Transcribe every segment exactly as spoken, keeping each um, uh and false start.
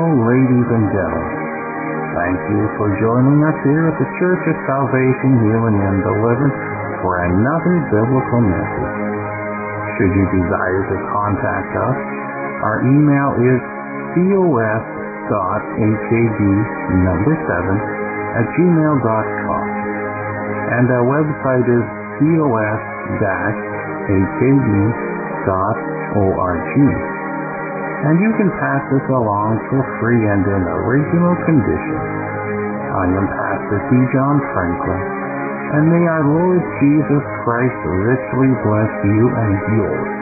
ladies and gentlemen. Thank you for joining us here at the Church of Salvation, Healing, and Deliverance for another biblical message. Should you desire to contact us, our email is cos.hab number seven at gmail dot com, and our website is cos dash hab dot org. And you can pass this along for free and in original condition. I am Pastor T. John Franklin, and may our Lord Jesus Christ richly bless you and yours.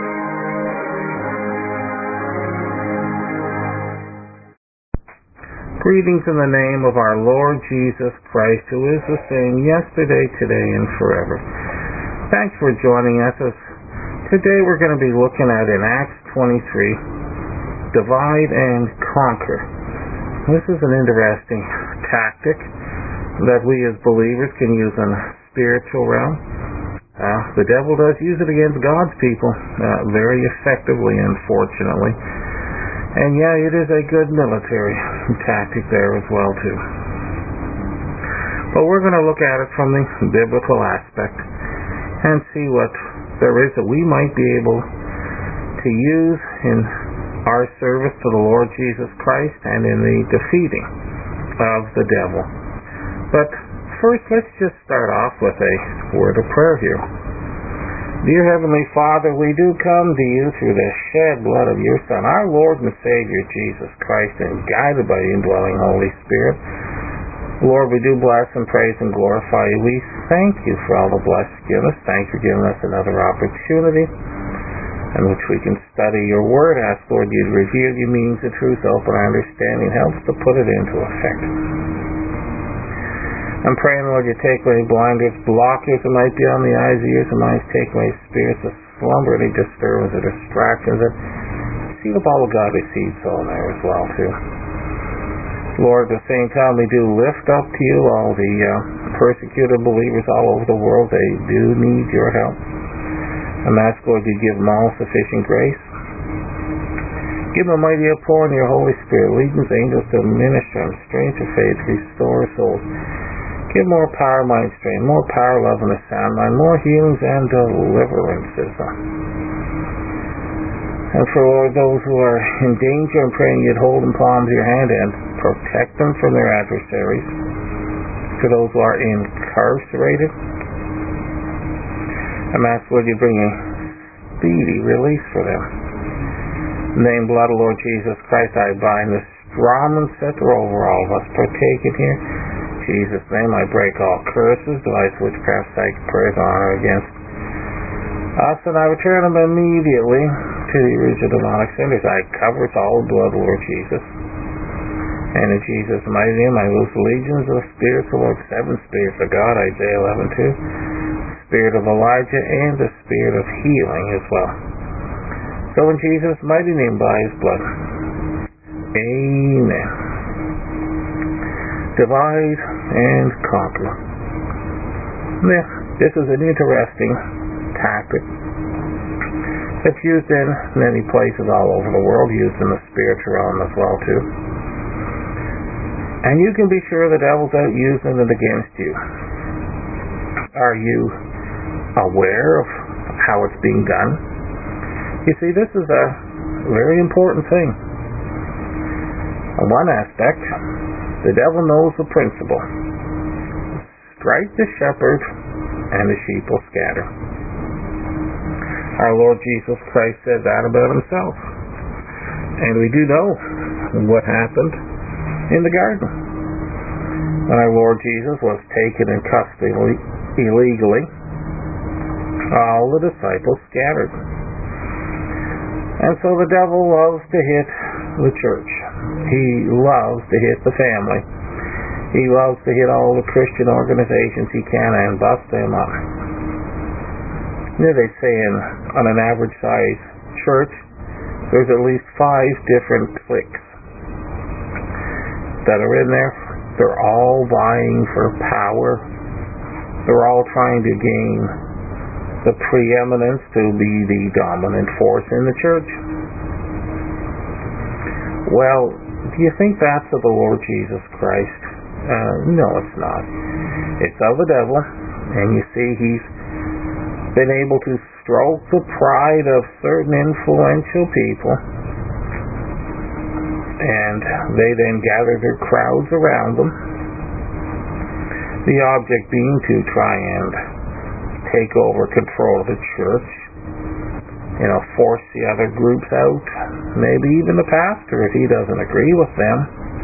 Greetings in the name of our Lord Jesus Christ, who is the same yesterday, today, and forever. Thanks for joining us. As today we're going to be looking at in Acts twenty-three, divide and conquer. This is an interesting tactic that we as believers can use in the spiritual realm. Uh, the devil does use it against God's people uh, very effectively, unfortunately. And yeah, it is a good military tactic there as well, too. But we're going to look at it from the biblical aspect and see what there is that we might be able to use in our service to the Lord Jesus Christ and in the defeating of the devil. But first, let's just start off with a word of prayer here. Dear Heavenly Father, we do come to you through the shed blood of your Son, our Lord and Savior Jesus Christ, and guided by the indwelling Holy Spirit. Lord, we do bless and praise and glorify you. We thank you for all the blessings given us. Thanks for giving us another opportunity in which we can study your word. Ask, Lord, you to reveal your meanings of truth, open our understanding, help us to put it into effect. I'm praying, Lord, you take away blinders, blockers that might be on the eyes, ears, and minds, take away spirits of slumber, any disturbance or distractions, and seal up all the godly seeds on there as well, too. Lord, at the same time, we do lift up to you all the uh, persecuted believers all over the world. They do need your help. And ask, Lord, you give them all sufficient grace. Give them a mighty outpouring of your Holy Spirit. Lead these angels to minister them, strength of faith, restore souls. Give more power, mind, strength, more power, love, and a sound mind, more healings and deliverances. And for Lord, those who are in danger, I'm praying you'd hold them palms of your hand and protect them from their adversaries. For those who are incarcerated, I'm asking, Lord, you bring a speedy release for them. In the name, blood of Lord Jesus Christ, I bind the Strahman scepter over all of us partaking here. In Jesus' name, I break all curses, device, witchcraft, psychic prayers, honor against us, and I return them immediately to the original demonic centers. I cover us all with blood, Lord Jesus. And in Jesus' mighty name, I loose legions of spirits, the Lord, seven spirits of God, Isaiah eleven two. Spirit of Elijah and the spirit of healing as well. So in Jesus' mighty name, by his blood, amen. Divide and conquer. Yeah, this is an interesting tactic that's used in many places all over the world, used in the spiritual realm as well too. And you can be sure the devil's out using it against you. Are you aware of how it's being done? You see, this is a very important thing. On one aspect, the devil knows the principle. Strike the shepherd, and the sheep will scatter. Our Lord Jesus Christ said that about himself. And we do know what happened in the garden. When our Lord Jesus was taken in custody illegally, all the disciples scattered. And so the devil loves to hit the church. He loves to hit the family. He loves to hit all the Christian organizations he can and bust them up. You know, they say in, on an average size church, there's at least five different cliques that are in there. They're all vying for power. They're all trying to gain the preeminence to be the dominant force in the church. Well, do you think that's of the Lord Jesus Christ? Uh, no, it's not. It's of the devil, and you see he's been able to stroke the pride of certain influential people, and they then gather their crowds around them, the object being to try and take over control of the church, you know, force the other groups out, maybe even the pastor if he doesn't agree with them.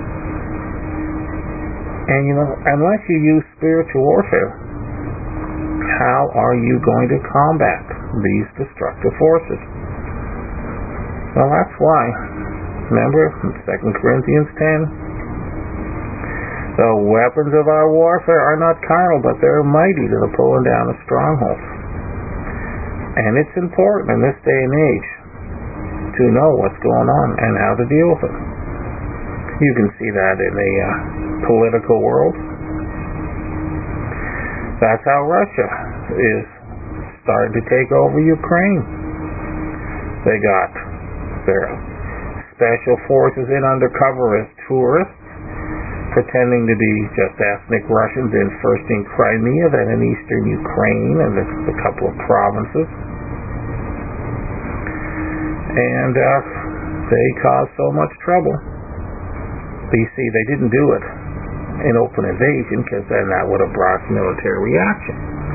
And you know, unless you use spiritual warfare, how are you going to combat these destructive forces? Well, that's why, remember in Second Corinthians ten, the weapons of our warfare are not carnal, but they're mighty to the pulling down of strongholds. And it's important in this day and age to know what's going on and how to deal with it. You can see that in the uh, political world. That's how Russia is starting to take over Ukraine. They got their special forces in undercover as tourists, pretending to be just ethnic Russians in first in Crimea, then in eastern Ukraine and a, a couple of provinces. And uh, they caused so much trouble. But you see, they didn't do it in open invasion, because then that would have brought military reaction.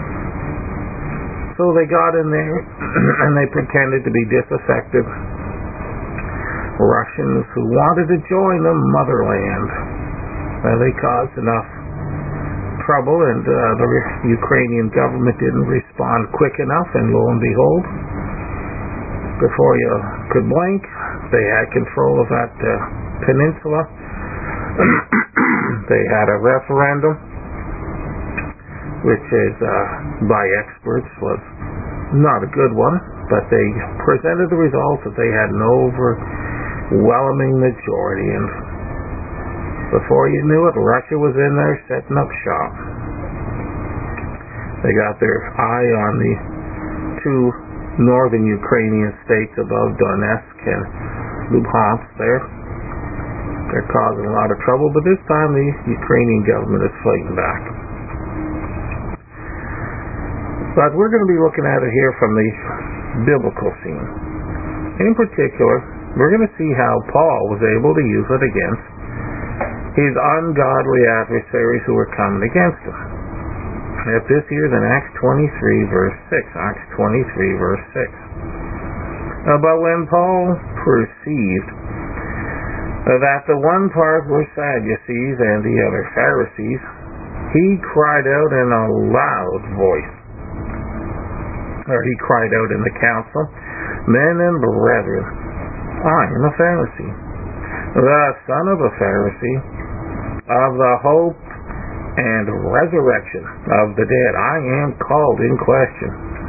So they got in there and they pretended to be disaffected Russians who wanted to join the motherland. Uh, they caused enough trouble, and uh, the Ukrainian government didn't respond quick enough, and lo and behold, before you could blink, they had control of that uh, peninsula. They had a referendum, which is, uh, by experts, was not a good one, but they presented the results that they had an overwhelming majority, and before you knew it, Russia was in there setting up shop. They got their eye on the two northern Ukrainian states above Donetsk and Luhansk there. They're causing a lot of trouble, but this time the Ukrainian government is fighting back. But we're going to be looking at it here from the biblical scene. In particular, we're going to see how Paul was able to use it against his ungodly adversaries who were coming against him. At this here in Acts twenty-three, verse six. Acts twenty-three, verse six. Uh, but when Paul perceived uh, that the one part were Sadducees and the other Pharisees, he cried out in a loud voice, or he cried out in the council, "Men and brethren, I am a Pharisee, the son of a Pharisee, of the hope and resurrection of the dead. I am called in question."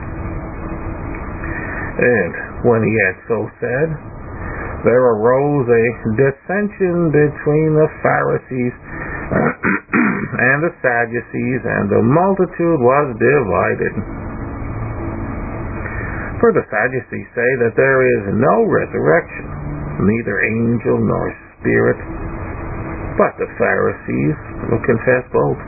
And when he had so said, there arose a dissension between the Pharisees and the Sadducees, and the multitude was divided. For the Sadducees say that there is no resurrection, neither angel nor spirit, but the Pharisees will confess both.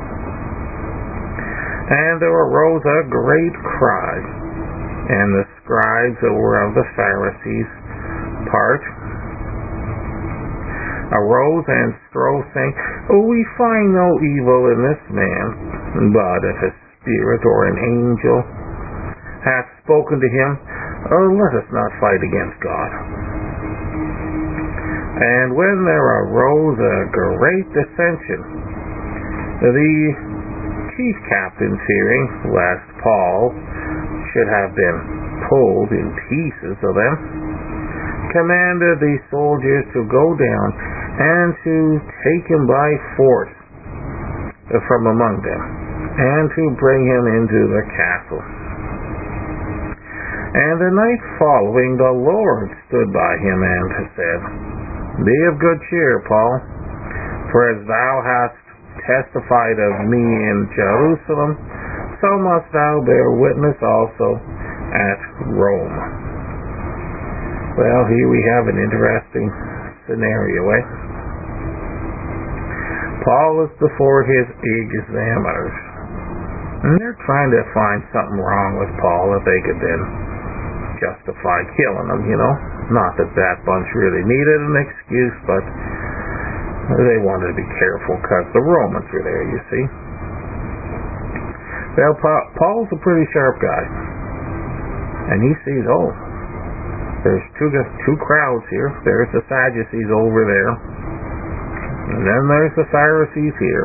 And there arose a great cry, and the scribes that were of the Pharisees' part arose and strove, saying, "Oh, we find no evil in this man, but if a spirit or an angel hath spoken to him, oh, let us not fight against God." And when there arose a great dissension, the chief captain, fearing lest Paul should have been pulled in pieces of them, commanded the soldiers to go down and to take him by force from among them, and to bring him into the castle. And the night following, the Lord stood by him and said, "Be of good cheer, Paul, for as thou hast testified of me in Jerusalem, so must thou bear witness also at Rome." Well, here we have an interesting scenario, eh? Paul is before his examiners, and they're trying to find something wrong with Paul that they could then justify killing him, you know. Not that that bunch really needed an excuse, but they wanted to be careful because the Romans were there, you see. Well, Paul's a pretty sharp guy, and he sees, oh, there's two two crowds here. There's the Sadducees over there, and then there's the Pharisees here.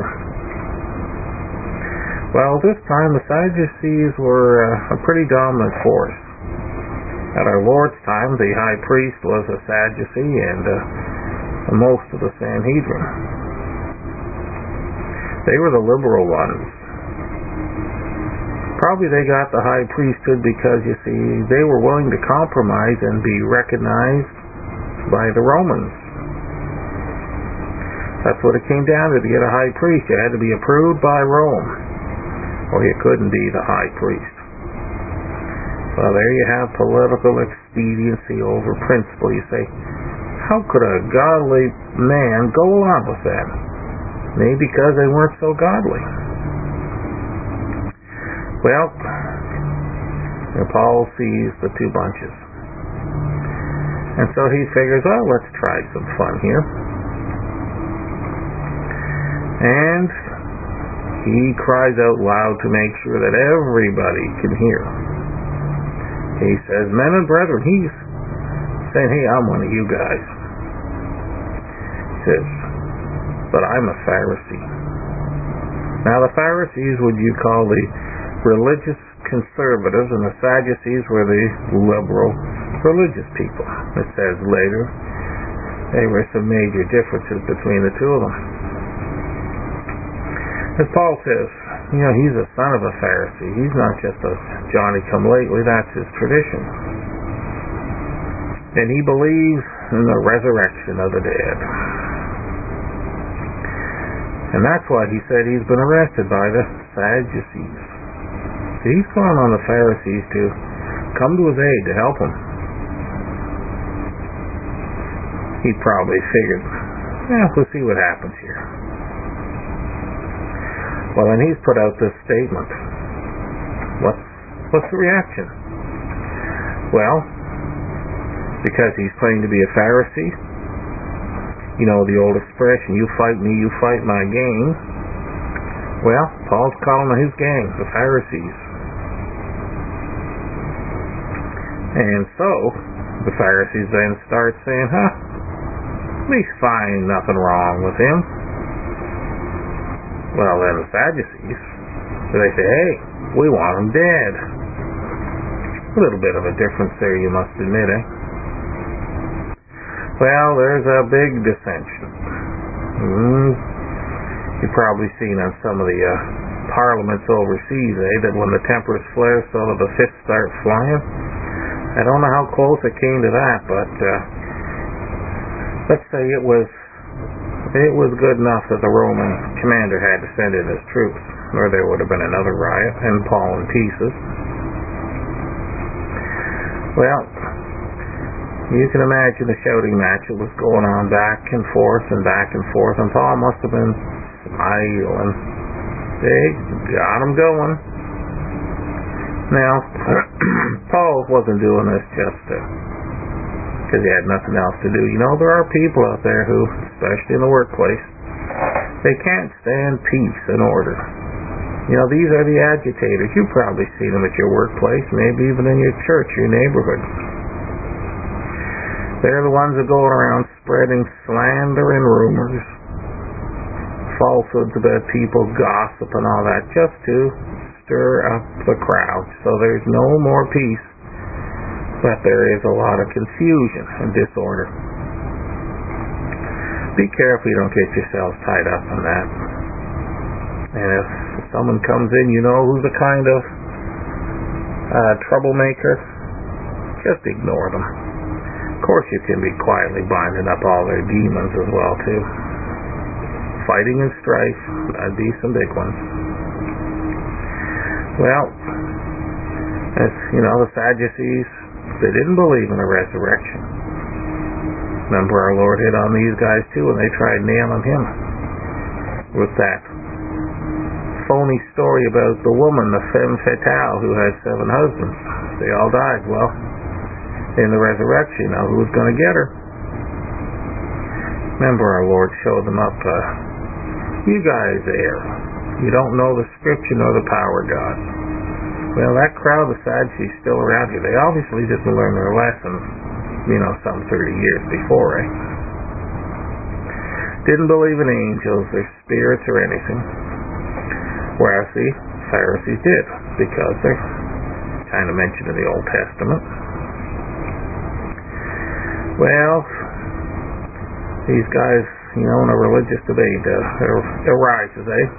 Well, this time the Sadducees were uh, a pretty dominant force. At our Lord's time, the high priest was a Sadducee, and uh, most of the Sanhedrin. They were the liberal ones. Probably they got the high priesthood because, you see, they were willing to compromise and be recognized by the Romans. That's what it came down to. To get a high priest, you had to be approved by Rome, or you couldn't be the high priest. Well, there you have political expediency over principle. You say, how could a godly man go along with that? Maybe because they weren't so godly. Well, Paul sees the two bunches. And so he figures, well, let's try some fun here. And he cries out loud to make sure that everybody can hear. He says, men and brethren, he's saying, hey, I'm one of you guys. He says, but I'm a Pharisee. Now the Pharisees would you call the religious conservatives, and the Sadducees were the liberal religious people. It says later there were some major differences between the two of them. As Paul says, you know, he's a son of a Pharisee. He's not just a Johnny-come-lately. That's his tradition. And he believes in the resurrection of the dead. And that's why he said he's been arrested by the Sadducees. So he's calling on the Pharisees to come to his aid, to help him. He probably figured, yeah, we'll see what happens here. Well, then he's put out this statement. What's, what's the reaction? Well, because he's claimed to be a Pharisee, you know the old expression, you fight me, you fight my gang. Well, Paul's calling his gang the Pharisees. And so, the Pharisees then start saying, huh, we find nothing wrong with him. Well, then the Sadducees, they say, hey, we want him dead. A little bit of a difference there, you must admit, eh? Well, there's a big dissension. Mm, you've probably seen on some of the uh, parliaments overseas, eh, that when the tempers flare, so do the fists start flying. I don't know how close it came to that, but uh, let's say it was it was good enough that the Roman commander had to send in his troops, or there would have been another riot and Paul in pieces. Well, you can imagine the shouting match that was going on back and forth and back and forth, and Paul must have been smiling. They got him going. Now, Paul wasn't doing this just because he had nothing else to do. You know, there are people out there who, especially in the workplace, they can't stand peace and order. You know, these are the agitators. You've probably seen them at your workplace, maybe even in your church, your neighborhood. They're the ones that go around spreading slander and rumors, falsehoods about people, gossip and all that, just to stir up the crowd. So there's no more peace, but there is a lot of confusion and disorder. Be careful you don't get yourselves tied up in that. And if someone comes in, you know who's a kind of uh, troublemaker, just ignore them. Of course you can be quietly binding up all their demons as well too. Fighting and strife, that'd be some big ones. Well, as you know, the Sadducees, they didn't believe in a resurrection. Remember, our Lord hit on these guys too, and they tried nailing him with that phony story about the woman, the femme fatale, who had seven husbands. They all died. Well, in the resurrection, now who's going to get her? Remember, our Lord showed them up. Uh, you guys there, you don't know the Scripture nor the power of God. Well, that crowd of Sadducees still around here. They obviously didn't learn their lesson, you know, some thirty years before, eh? Didn't believe in angels or spirits or anything. Whereas the Pharisees did, because they're kind of mentioned in the Old Testament. Well, these guys, you know, in a religious debate uh, arises, eh?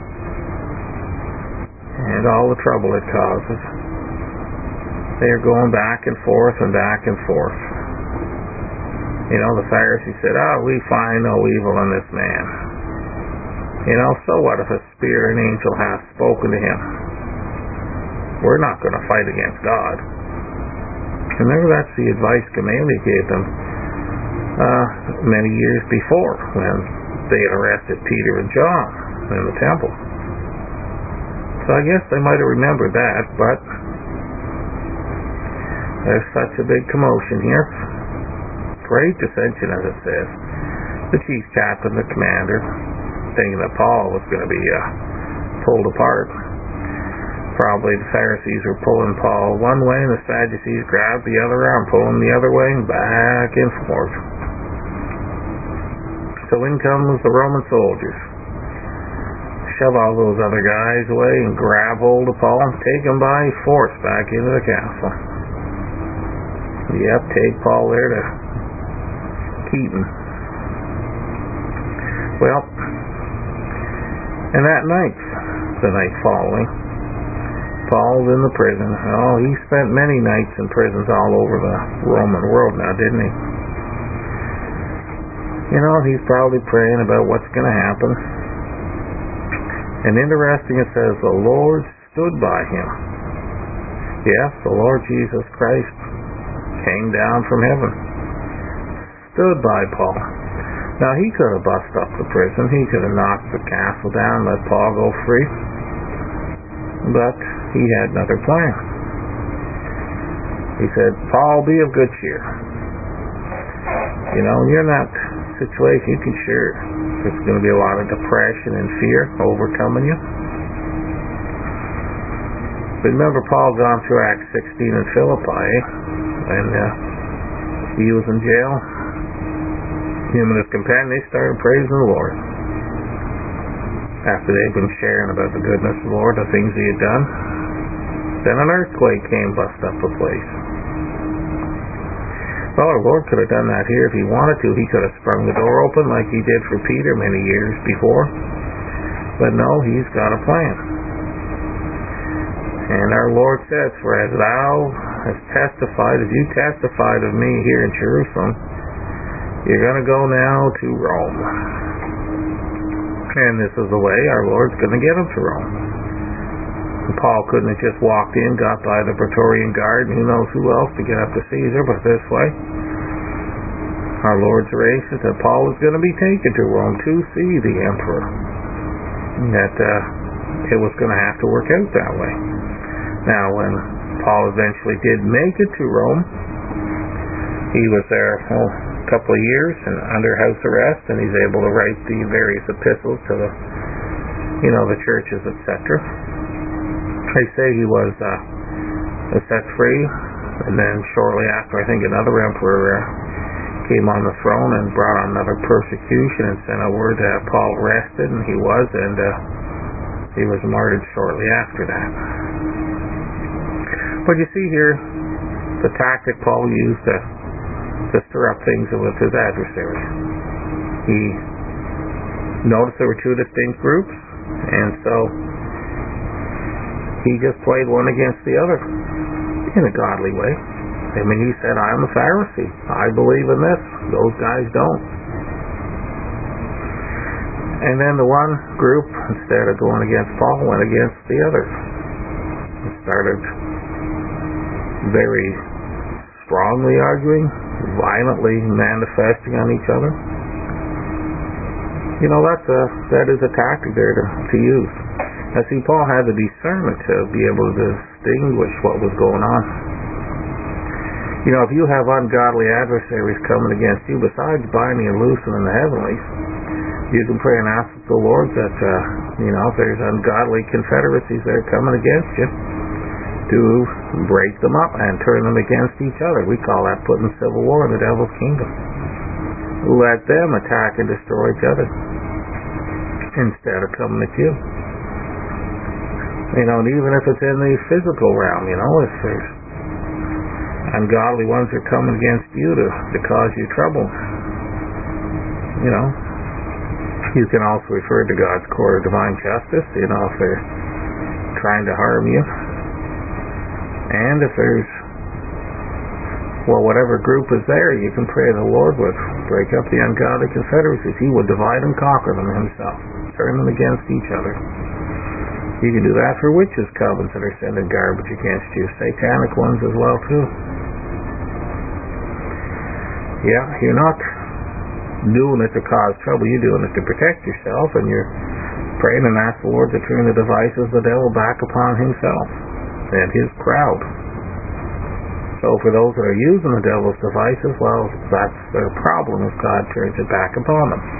And all the trouble it causes. They're going back and forth and back and forth. You know, the Pharisees said, oh, we find no evil in this man. You know, so what if a spirit or an angel hath spoken to him? We're not going to fight against God. Remember, that's the advice Gamaliel gave them uh, many years before, when they had arrested Peter and John in the temple. So I guess they might have remembered that, but there's such a big commotion here. Great dissension, as it says. The chief captain, the commander, thinking that Paul was going to be uh, pulled apart. Probably the Pharisees were pulling Paul one way, and the Sadducees grabbed the other arm, pulling the other way, and back and forth. So in comes the Roman soldiers. Shove all those other guys away and grab hold of Paul and take him by force back into the castle. Yep, take Paul there to Keaton. Well, and that night, the night following, Paul's in the prison. Oh, he spent many nights in prisons all over the Roman world now, didn't he? You know, he's probably praying about what's going to happen. And interesting, it says, the Lord stood by him. Yes, the Lord Jesus Christ came down from heaven. Stood by Paul. Now, he could have bust up the prison. He could have knocked the castle down, let Paul go free. But he had another plan. He said, Paul, be of good cheer. You know, you're in that situation, you can sure there's going to be a lot of depression and fear overcoming you. But remember, Paul gone through Acts sixteen in Philippi, and uh, he was in jail. Him and his companion, they started praising the Lord. After they'd been sharing about the goodness of the Lord, the things he had done, then an earthquake came, bust up the place. Well, our Lord could have done that here if he wanted to. He could have sprung the door open like he did for Peter many years before. But no, he's got a plan. And our Lord says, for as thou hast testified, as you testified of me here in Jerusalem, you're going to go now to Rome. And this is the way our Lord's going to get him to Rome. Paul couldn't have just walked in, got by the Praetorian Guard, and who knows who else to get up to Caesar, but this way. Our Lord's arranged that Paul was going to be taken to Rome to see the emperor. That uh, it was going to have to work out that way. Now, when Paul eventually did make it to Rome, he was there well, a couple of years and under house arrest, and he's able to write the various epistles to the, you know, the churches, et cetera. They say he was uh, set free, and then shortly after, I think another emperor uh, came on the throne and brought on another persecution and sent a word to have Paul arrested, and he was, and uh, he was martyred shortly after that. But you see here, the tactic Paul used to, to stir up things with his adversaries. He noticed there were two distinct groups, and so he just played one against the other in a godly way. I mean, he said, I'm a Pharisee. I believe in this. Those guys don't. And then the one group, instead of going against Paul, went against the other. It started very strongly arguing, violently manifesting on each other. You know, that's a, that is a tactic there to, to use. I see Paul had the discernment to be able to distinguish what was going on. You know, if you have ungodly adversaries coming against you, besides binding and loosing in the heavenlies, you can pray and ask the Lord that, uh, you know, if there's ungodly confederacies that are coming against you, to break them up and turn them against each other. We call that putting civil war in the devil's kingdom. Let them attack and destroy each other instead of coming at you. You know, and even if it's in the physical realm, you know, if there's ungodly ones are coming against you to, to cause you trouble, you know, you can also refer to God's court of divine justice, you know, if they're trying to harm you. And if there's, well, whatever group is there, you can pray the Lord would break up the ungodly confederacies. He would divide and conquer them himself, turn them against each other. You can do that for witches' covens that are sending garbage against you, satanic ones as well, too. Yeah, you're not doing it to cause trouble. You're doing it to protect yourself, and you're praying and ask the Lord to turn the devices of the devil back upon himself and his crowd. So for those that are using the devil's devices, well, that's their problem if God turns it back upon them.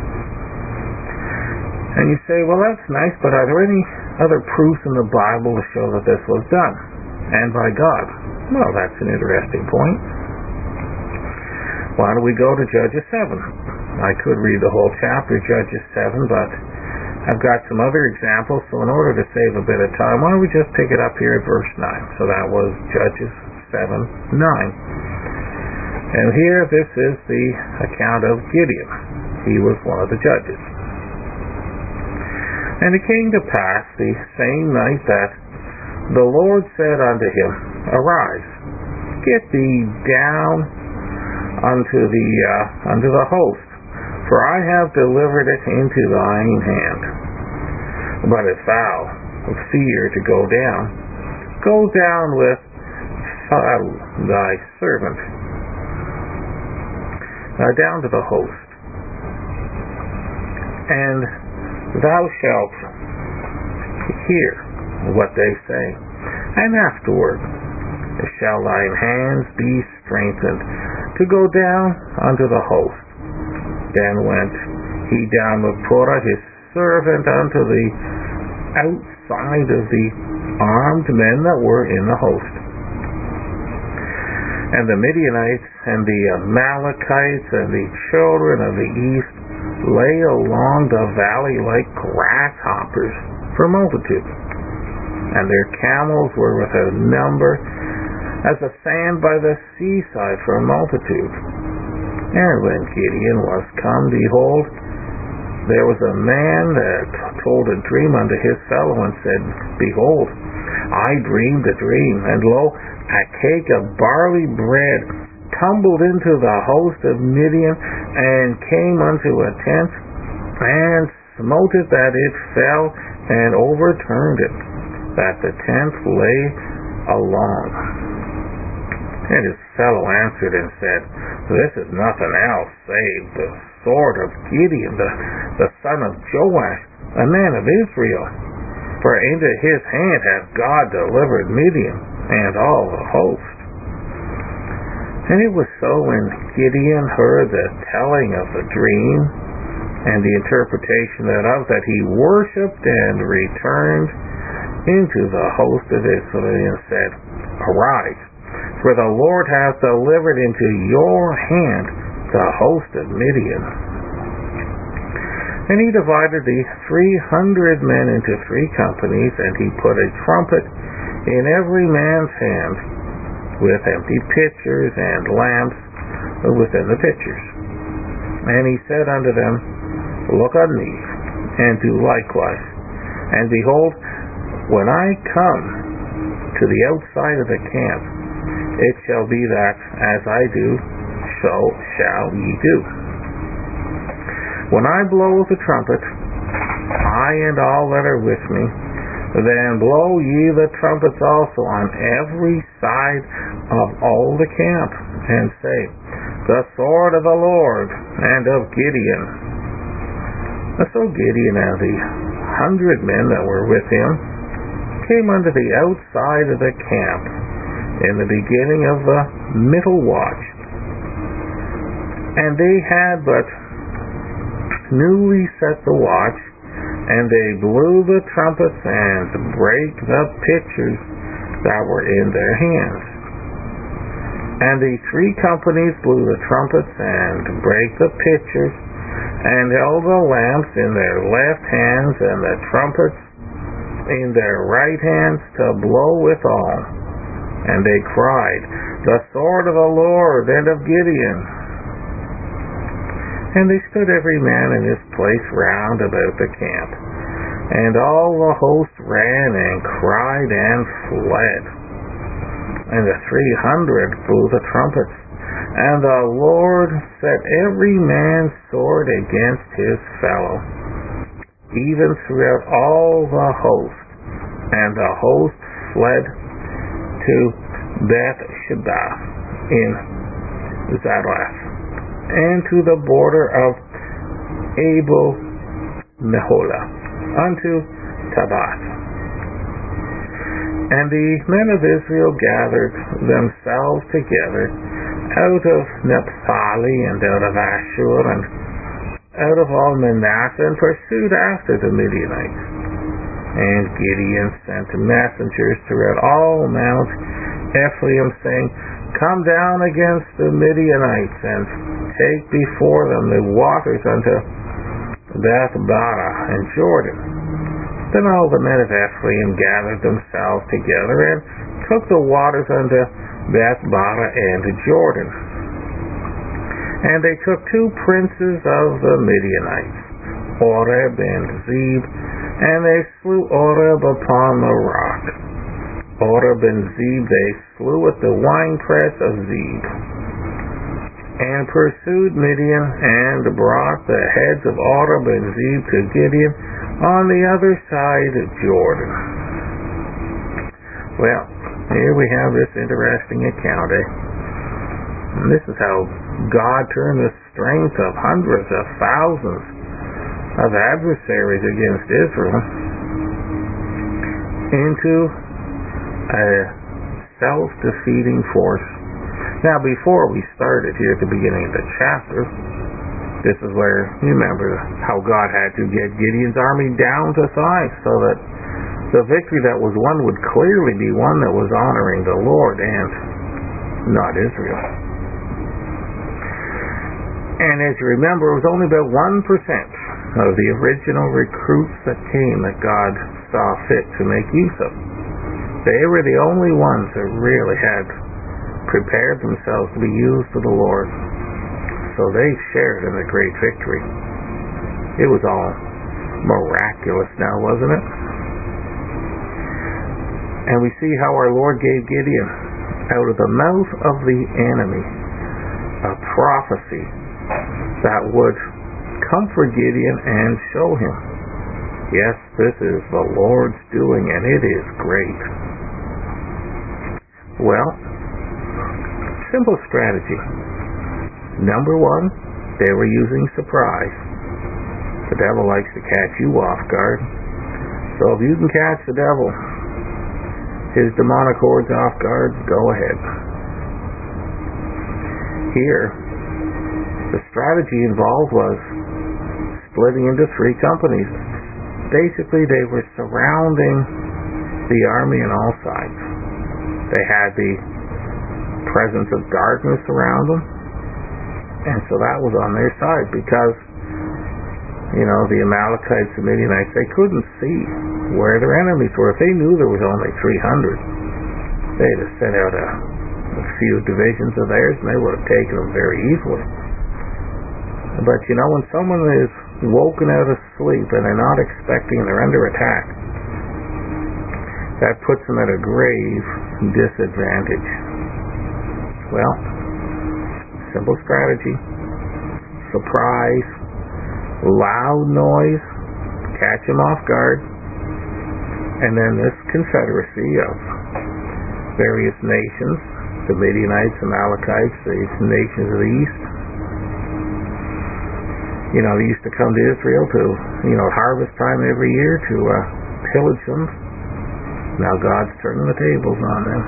And you say, well, that's nice, but are there any other proofs in the Bible to show that this was done, and by God? Well, that's an interesting point. Why don't we go to Judges seven? I could read the whole chapter, Judges seven, but I've got some other examples, so in order to save a bit of time, why don't we just pick it up here at verse nine? So that was Judges seven nine. And here, this is the account of Gideon. He was one of the judges. And it came to pass the same night that the Lord said unto him, Arise, get thee down unto the uh, unto the host, for I have delivered it into thine hand. But if thou fear to go down, go down with Pharaoh thy servant, uh, down to the host, and thou shalt hear what they say, and afterward shall thine hands be strengthened to go down unto the host. Then went he down with Korah his servant unto the outside of the armed men that were in the host. And the Midianites and the Amalekites and the children of the east lay along the valley like grasshoppers for multitude, and their camels were without number as the sand by the seaside for multitude. And when Gideon was come, behold, there was a man that told a dream unto his fellow, and said, Behold, I dreamed a dream, and lo, a cake of barley bread tumbled into the host of Midian, and came unto a tent, and smote it that it fell, and overturned it, that the tent lay along. And his fellow answered and said, This is nothing else save the sword of Gideon, the, the son of Joash, a man of Israel. For into his hand hath God delivered Midian and all the host. And it was so when Gideon heard the telling of the dream and the interpretation thereof, that he worshipped and returned into the host of Israel, and said, Arise, for the Lord hath delivered into your hand the host of Midian. And he divided the three hundred men into three companies, and he put a trumpet in every man's hand, with empty pitchers and lamps within the pitchers. And he said unto them, Look on me, and do likewise. And behold, when I come to the outside of the camp, it shall be that as I do, so shall ye do. When I blow with the trumpet, I and all that are with me, then blow ye the trumpets also on every side of all the camp, and say, the sword of the Lord and of Gideon. So Gideon and the hundred men that were with him came unto the outside of the camp in the beginning of the middle watch. And they had but newly set the watch, and they blew the trumpets and brake the pitchers that were in their hands. And the three companies blew the trumpets and brake the pitchers, and held the lamps in their left hands, and the trumpets in their right hands, to blow withal. And they cried, the sword of the Lord and of Gideon. And they stood every man in his place round about the camp. And all the host ran and cried and fled. And the three hundred blew the trumpets. And the Lord set every man's sword against his fellow, even throughout all the host. And the host fled to Beth-sheba in Zalath, and to the border of Abel-meholah, unto Tabbath. And the men of Israel gathered themselves together out of Naphtali, and out of Ashur, and out of all Manasseh, and pursued after the Midianites. And Gideon sent messengers throughout all Mount Ephraim, saying, come down against the Midianites, and take before them the waters unto Beth-barah and Jordan. Then all the men of Ephraim gathered themselves together, and took the waters unto Beth-barah and Jordan. And they took two princes of the Midianites, Oreb and Zeb, and they slew Oreb upon the rock. Oreb and Zeb they slew at the winepress of Zeb, and pursued Midian, and brought the heads of Oreb and Zeb to Gideon on the other side of Jordan. Well, here we have this interesting account, eh? And this is how God turned the strength of hundreds of thousands of adversaries against Israel into a self-defeating force. Now, before we started here at the beginning of the chapter, this is where, you remember how God had to get Gideon's army down to size so that the victory that was won would clearly be one that was honoring the Lord and not Israel. And as you remember, it was only about one percent of the original recruits that came that God saw fit to make use of. They were the only ones that really had prepared themselves to be used for the Lord. So they shared in the great victory. It was all miraculous now, wasn't it? And we see how our Lord gave Gideon, out of the mouth of the enemy, a prophecy that would comfort Gideon and show him, yes, this is the Lord's doing, and it is great. Well, simple strategy. Number one, they were using surprise. The devil likes to catch you off guard. So if you can catch the devil, his demonic hordes off guard, go ahead. Here, the strategy involved was splitting into three companies. Basically, they were surrounding the army on all sides. They had the presence of darkness around them, and so that was on their side because, you know, the Amalekites, the Midianites, they couldn't see where their enemies were. If they knew there was only three hundred, they'd have sent out a, a few divisions of theirs, and they would have taken them very easily. But, you know, when someone is woken out of sleep and they're not expecting, they're under attack, that puts them at a grave disadvantage. Well, simple strategy. Surprise. Loud noise. Catch them off guard. And then this confederacy of various nations the Midianites, the Amalekites, the nations of the east. You know, they used to come to Israel to, you know, harvest time every year to uh, pillage them. Now God's turning the tables on them.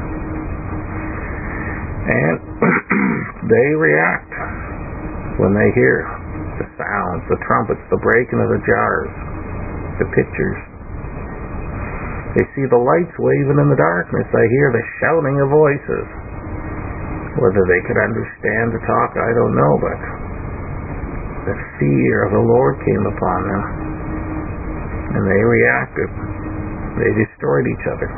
And they react when they hear the sounds, the trumpets, the breaking of the jars, the pitchers. They see the lights waving in the darkness. They hear the shouting of voices. Whether they could understand the talk, I don't know, but the fear of the Lord came upon them, and they reacted. They destroyed each other.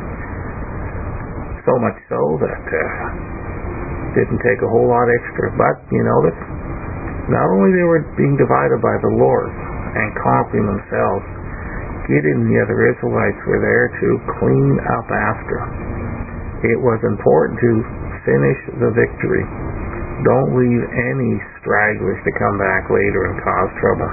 So much so that uh, didn't take a whole lot extra. But you notice, not only they were being divided by the Lord and conquering themselves, Gideon and the other Israelites were there to clean up after. It was important to finish the victory. Don't leave any stragglers to come back later and cause trouble.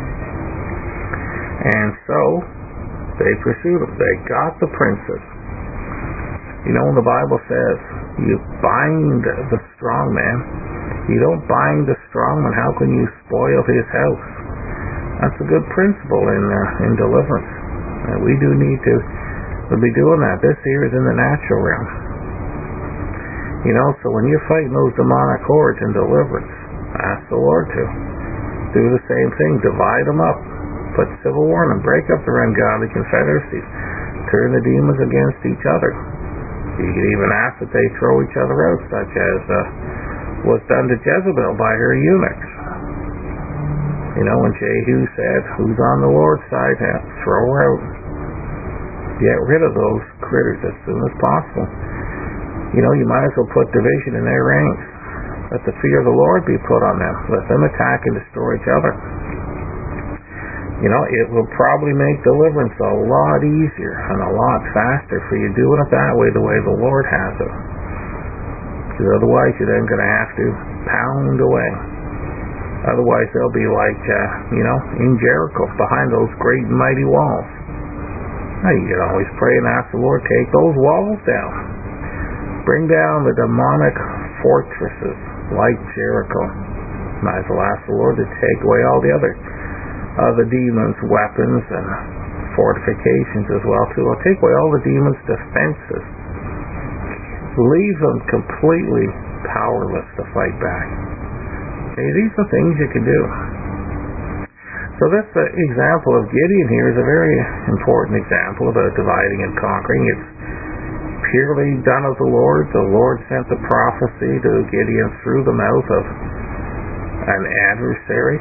And so they pursued them. They got the princes. You know, when the Bible says you bind the strong man, you don't bind the strong man. How can you spoil his house? That's a good principle in uh, in deliverance. And we do need to we'll be doing that. This here is in the natural realm. You know, so when you're fighting those demonic hordes in deliverance, ask the Lord to do the same thing. Divide them up. Put civil war in them. Break up their ungodly confederacies. Turn the demons against each other. You can even ask that they throw each other out, such as uh, was done to Jezebel by her eunuchs. You know, when Jehu said, who's on the Lord's side, throw her out. Get rid of those critters as soon as possible. You know, you might as well put division in their ranks. Let the fear of the Lord be put on them. Let them attack and destroy each other. You know, it will probably make deliverance a lot easier and a lot faster for you doing it that way, the way the Lord has it. Because otherwise you're then going to have to pound away. Otherwise they'll be like, uh, you know, in Jericho, behind those great and mighty walls. Now you can always pray and ask the Lord, take those walls down. Bring down the demonic fortresses like Jericho. Might as well ask the Lord to take away all the other uh, the demons' weapons and fortifications as well too. I'll take away all the demons' defenses. Leave them completely powerless to fight back. Okay, these are things you can do. So this uh, example of Gideon here is a very important example about dividing and conquering. It's purely done of the Lord. The Lord sent the prophecy to Gideon through the mouth of an adversary,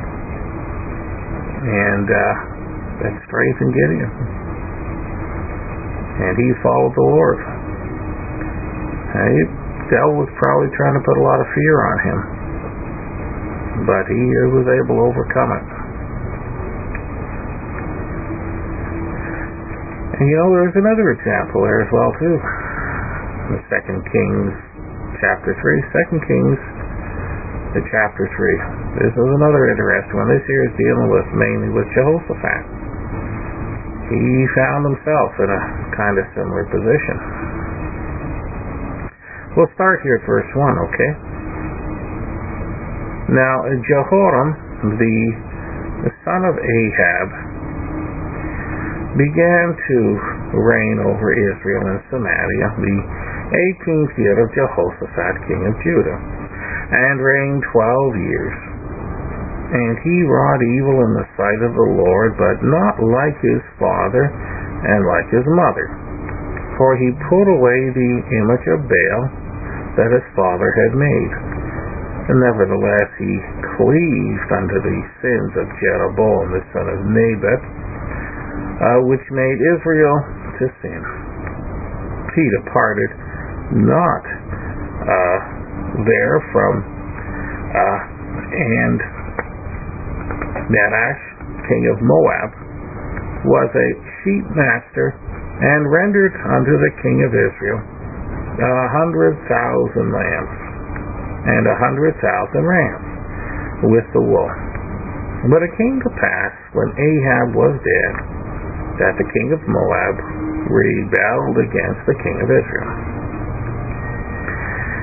and uh, that strengthened Gideon. And he followed the Lord. And the devil was probably trying to put a lot of fear on him, but he was able to overcome it. And you know, there's another example there as well too. The Second Kings chapter three. Second Kings the chapter three. This is another interesting one. This here is dealing with mainly with Jehoshaphat. He found himself in a kind of similar position. We'll start here at verse one, okay? Now Jehoram, the, the son of Ahab, began to reign over Israel and Samaria the eighteenth year of Jehoshaphat, king of Judah, and reigned twelve years. And he wrought evil in the sight of the Lord, but not like his father and like his mother. For he put away the image of Baal that his father had made. And nevertheless he cleaved unto the sins of Jeroboam the son of Nebat, Uh, which made Israel to sin. He departed not uh, there from uh, and Nahash, king of Moab, was a sheep master, and rendered unto the king of Israel a hundred thousand lambs and a hundred thousand rams with the wool. But it came to pass, when Ahab was dead, that the king of Moab rebelled against the king of Israel.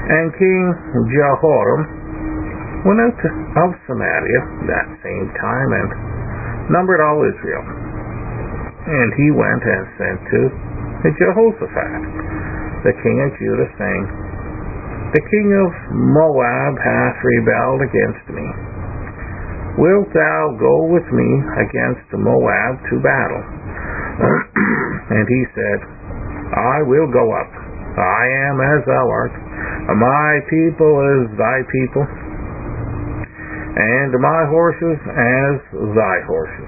And King Jehoram went out to, of Samaria that same time and numbered all Israel. And he went and sent to Jehoshaphat, the king of Judah, saying, The king of Moab hath rebelled against me. Wilt thou go with me against Moab to battle? And he said, I will go up. I am as thou art. My people is thy people, and my horses as thy horses.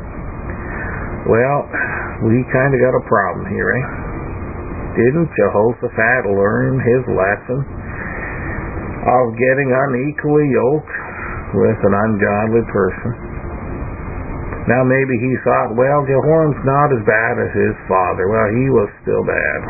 Well, we kind of got a problem here, eh? Didn't Jehoshaphat learn his lesson of getting unequally yoked with an ungodly person? Now maybe he thought, well, Jehoram's not as bad as his father. Well, he was still bad.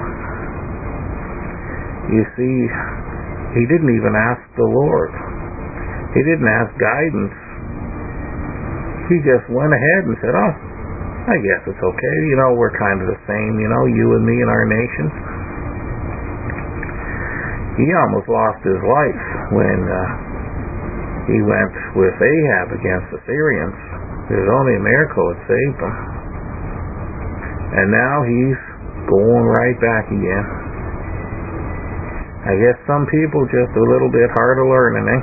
You see, he didn't even ask the Lord. He didn't ask guidance. He just went ahead and said, oh, I guess it's okay. You know, we're kind of the same, you know, you and me and our nations. He almost lost his life when uh, he went with Ahab against the Syrians. It was only a miracle that saved him. And now he's going right back again. I guess some people just a little bit hard of learning, eh?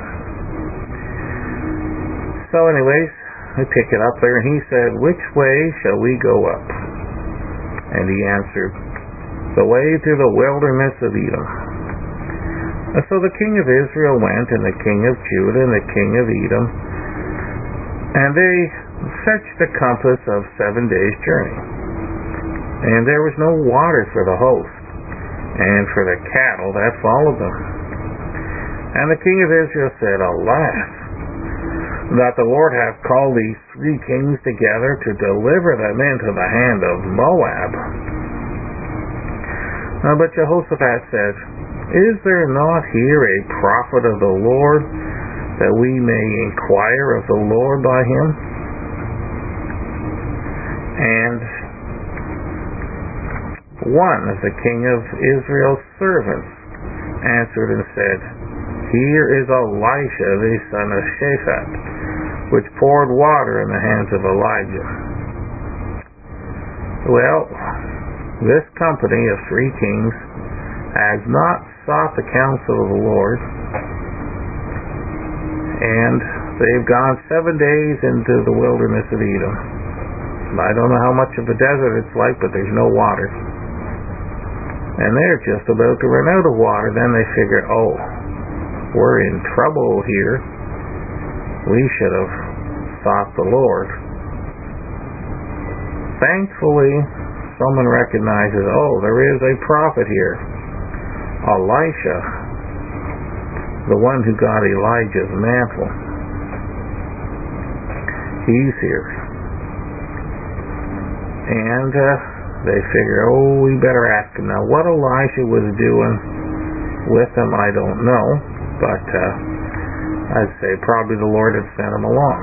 So anyways, I pick it up there, and he said, which way shall we go up? And he answered, the way to the wilderness of Edom. And so the king of Israel went, and the king of Judah, and the king of Edom, and they fetched a compass of seven days' journey. And there was no water for the host, and for the cattle that followed them. And the king of Israel said, alas, that the Lord hath called these three kings together to deliver them into the hand of Moab. Uh, but Jehoshaphat said, is there not here a prophet of the Lord, that we may inquire of the Lord by him? And one of the king of Israel's servants answered and said, here is Elisha the son of Shaphat, which poured water in the hands of Elijah. Well, this company of three kings has not sought the counsel of the Lord, and they've gone seven days into the wilderness of Edom. I don't know how much of a desert it's like, but there's no water. And they're just about to run out of water. Then they figure, oh, we're in trouble here. We should have sought the Lord. Thankfully, someone recognizes, oh, there is a prophet here. Elisha, the one who got Elijah's mantle. He's here. And uh, they figure, oh, we better ask him. Now, what Elisha was doing with them, I don't know. But uh, I'd say probably the Lord had sent him along.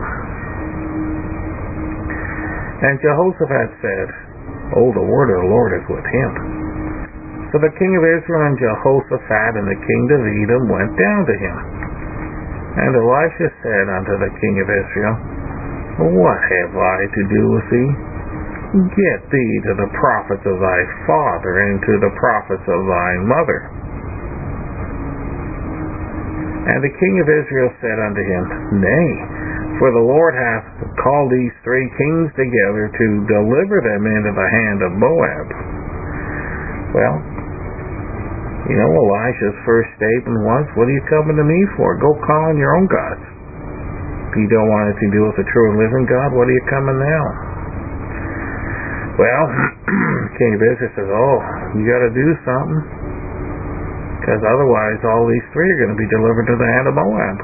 And Jehoshaphat said, oh, the word of the Lord is with him. So the king of Israel and Jehoshaphat and the king of Edom went down to him. And Elisha said unto the king of Israel, what have I to do with thee? Get thee to the prophets of thy father and to the prophets of thy mother. And the king of Israel said unto him, nay, for the Lord hath called these three kings together to deliver them into the hand of Moab. Well, you know, Elisha's first statement was, what are you coming to me for? Go call on your own gods. If you don't want anything to do with the true and living God, what are you coming now? Well, King of Israel says, oh, you got to do something, because otherwise all these three are going to be delivered to the hand of Moab.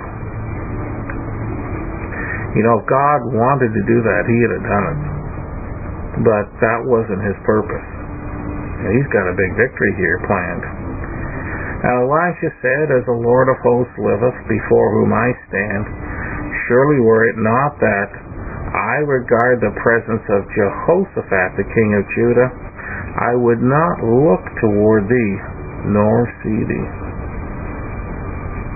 You know, if God wanted to do that, he'd have done it. But that wasn't his purpose. And he's got a big victory here planned. Now Elisha said, as the Lord of hosts liveth, before whom I stand, surely were it not that I regard the presence of Jehoshaphat, the king of Judah, I would not look toward thee, nor see thee.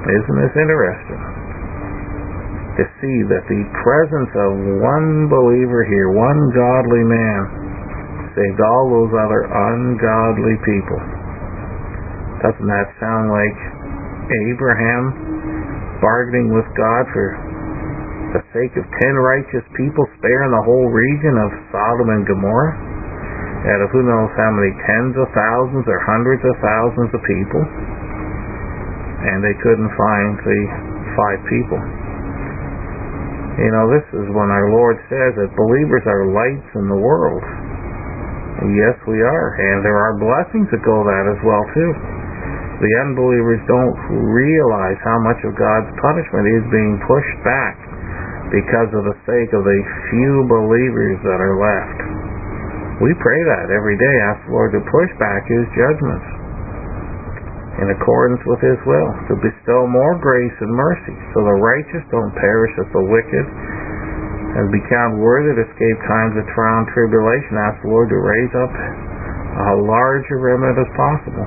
Isn't this interesting? To see that the presence of one believer here, one godly man, saved all those other ungodly people. Doesn't that sound like Abraham bargaining with God for the sake of ten righteous people, sparing the whole region of Sodom and Gomorrah, out of who knows how many tens of thousands or hundreds of thousands of people, and they couldn't find the five people. You know, this is when our Lord says that believers are lights in the world. Yes, we are, and there are blessings that go that as well too. The unbelievers don't realize how much of God's punishment is being pushed back because of the sake of the few believers that are left. We pray that every day, ask the Lord to push back His judgments in accordance with His will, to bestow more grace and mercy, so the righteous don't perish as the wicked, and be counted worthy to escape times of trial and tribulation. Ask the Lord to raise up a larger remnant as possible.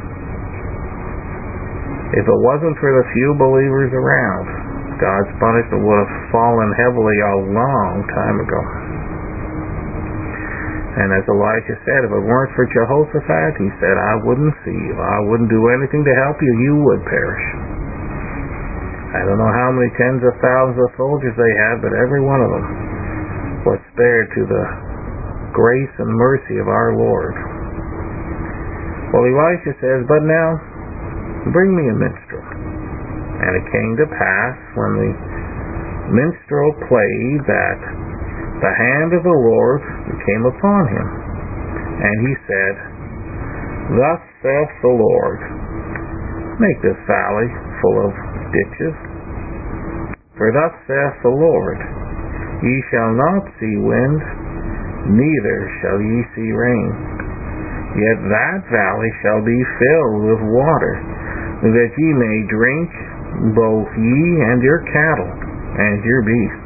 If it wasn't for the few believers around, God's punishment would have fallen heavily a long time ago. And as Elijah said, if it weren't for Jehoshaphat, he said, I wouldn't see you. I wouldn't do anything to help you. You would perish. I don't know how many tens of thousands of soldiers they had, but every one of them was spared to the grace and mercy of our Lord. Well, Elisha says, but now, bring me a minstrel. And it came to pass, when the minstrel played, that the hand of the Lord came upon him. And he said, Thus saith the Lord, make this valley full of ditches. For thus saith the Lord, Ye shall not see wind, neither shall ye see rain. Yet that valley shall be filled with water, that ye may drink, both ye and your cattle, and your beasts.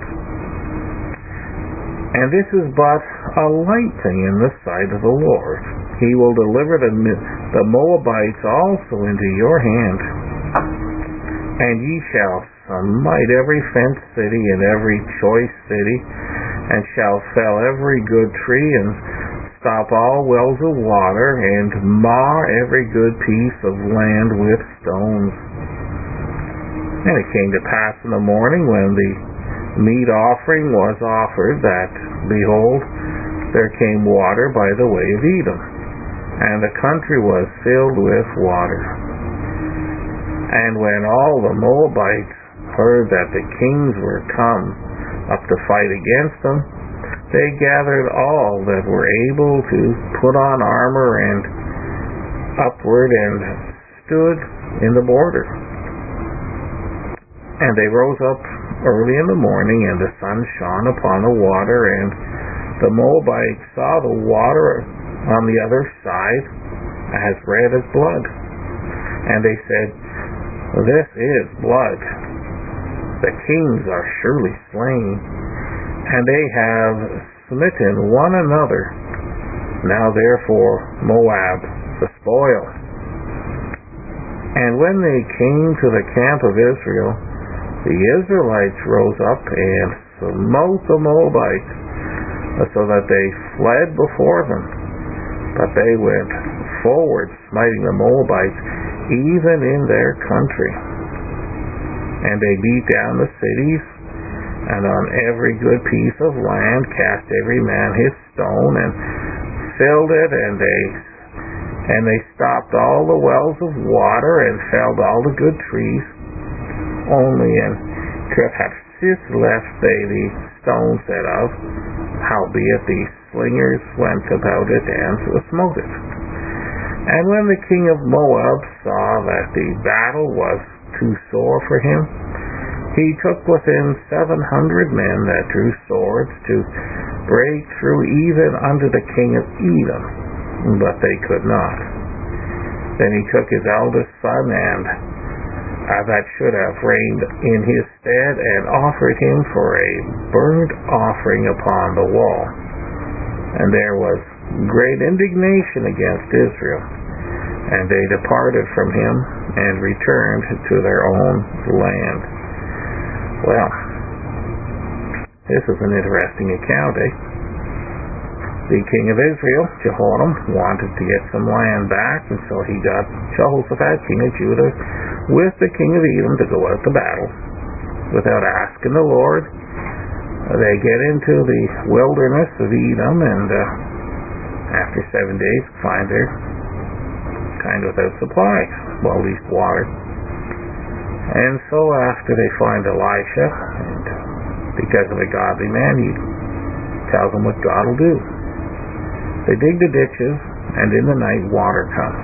And this is but a light thing in the sight of the Lord. He will deliver the, the Moabites also into your hand. And ye shall smite every fenced city and every choice city, and shall fell every good tree, and stop all wells of water, and mar every good piece of land with stones. And it came to pass in the morning, when the meat offering was offered, that, behold, there came water by the way of Edom, and the country was filled with water. And when all the Moabites heard that the kings were come up to fight against them, they gathered all that were able to put on armor and upward, and stood in the border. And they rose up early in the morning, and the sun shone upon the water, and the Moabites saw the water on the other side as red as blood. And they said, This is blood. The kings are surely slain, and they have smitten one another. Now therefore Moab the spoil. And when they came to the camp of Israel, the Israelites rose up and smote the Moabites, so that they fled before them. But they went forward, smiting the Moabites, even in their country. And they beat down the cities, and on every good piece of land cast every man his stone, and filled it, and they and they stopped all the wells of water, and felled all the good trees. Only in Kirhathsis left they the stones thereof, howbeit the slingers went about it and smote it. And when the king of Moab saw that the battle was too sore for him, he took with him seven hundred men that drew swords to break through even unto the king of Edom, but they could not. Then he took his eldest son, and uh, that should have reigned in his stead, and offered him for a burnt offering upon the wall. And there was great indignation against Israel. And they departed from him and returned to their own land. Well, this is an interesting account, eh? The king of Israel, Jehoram, wanted to get some land back, and so he got Jehoshaphat, king of Judah, with the king of Edom to go out to battle. Without asking the Lord, they get into the wilderness of Edom, and uh, after seven days find they're kind of without supplies, well, at least water. And so after they find Elisha, and because of a godly man, he tells them what God will do. They dig the ditches, and in the night water comes.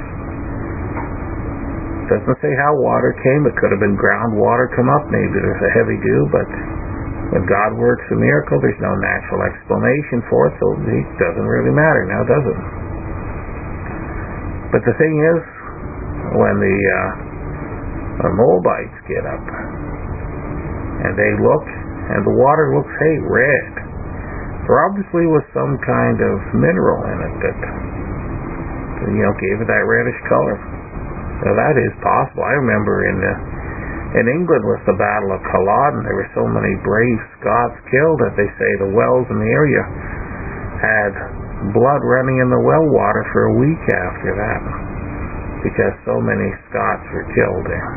Doesn't say how water came. It could have been groundwater come up. Maybe there's a heavy dew, but when God works a miracle, there's no natural explanation for it, so it doesn't really matter now, does it? But the thing is, when the, uh, the Moabites get up, and they look, and the water looks, hey, red. There obviously was some kind of mineral in it that, you know, gave it that reddish color. Now that is possible. I remember in the, in England with the Battle of Culloden, there were so many brave Scots killed that they say the wells in the area had blood running in the well water for a week after that, because so many Scots were killed there.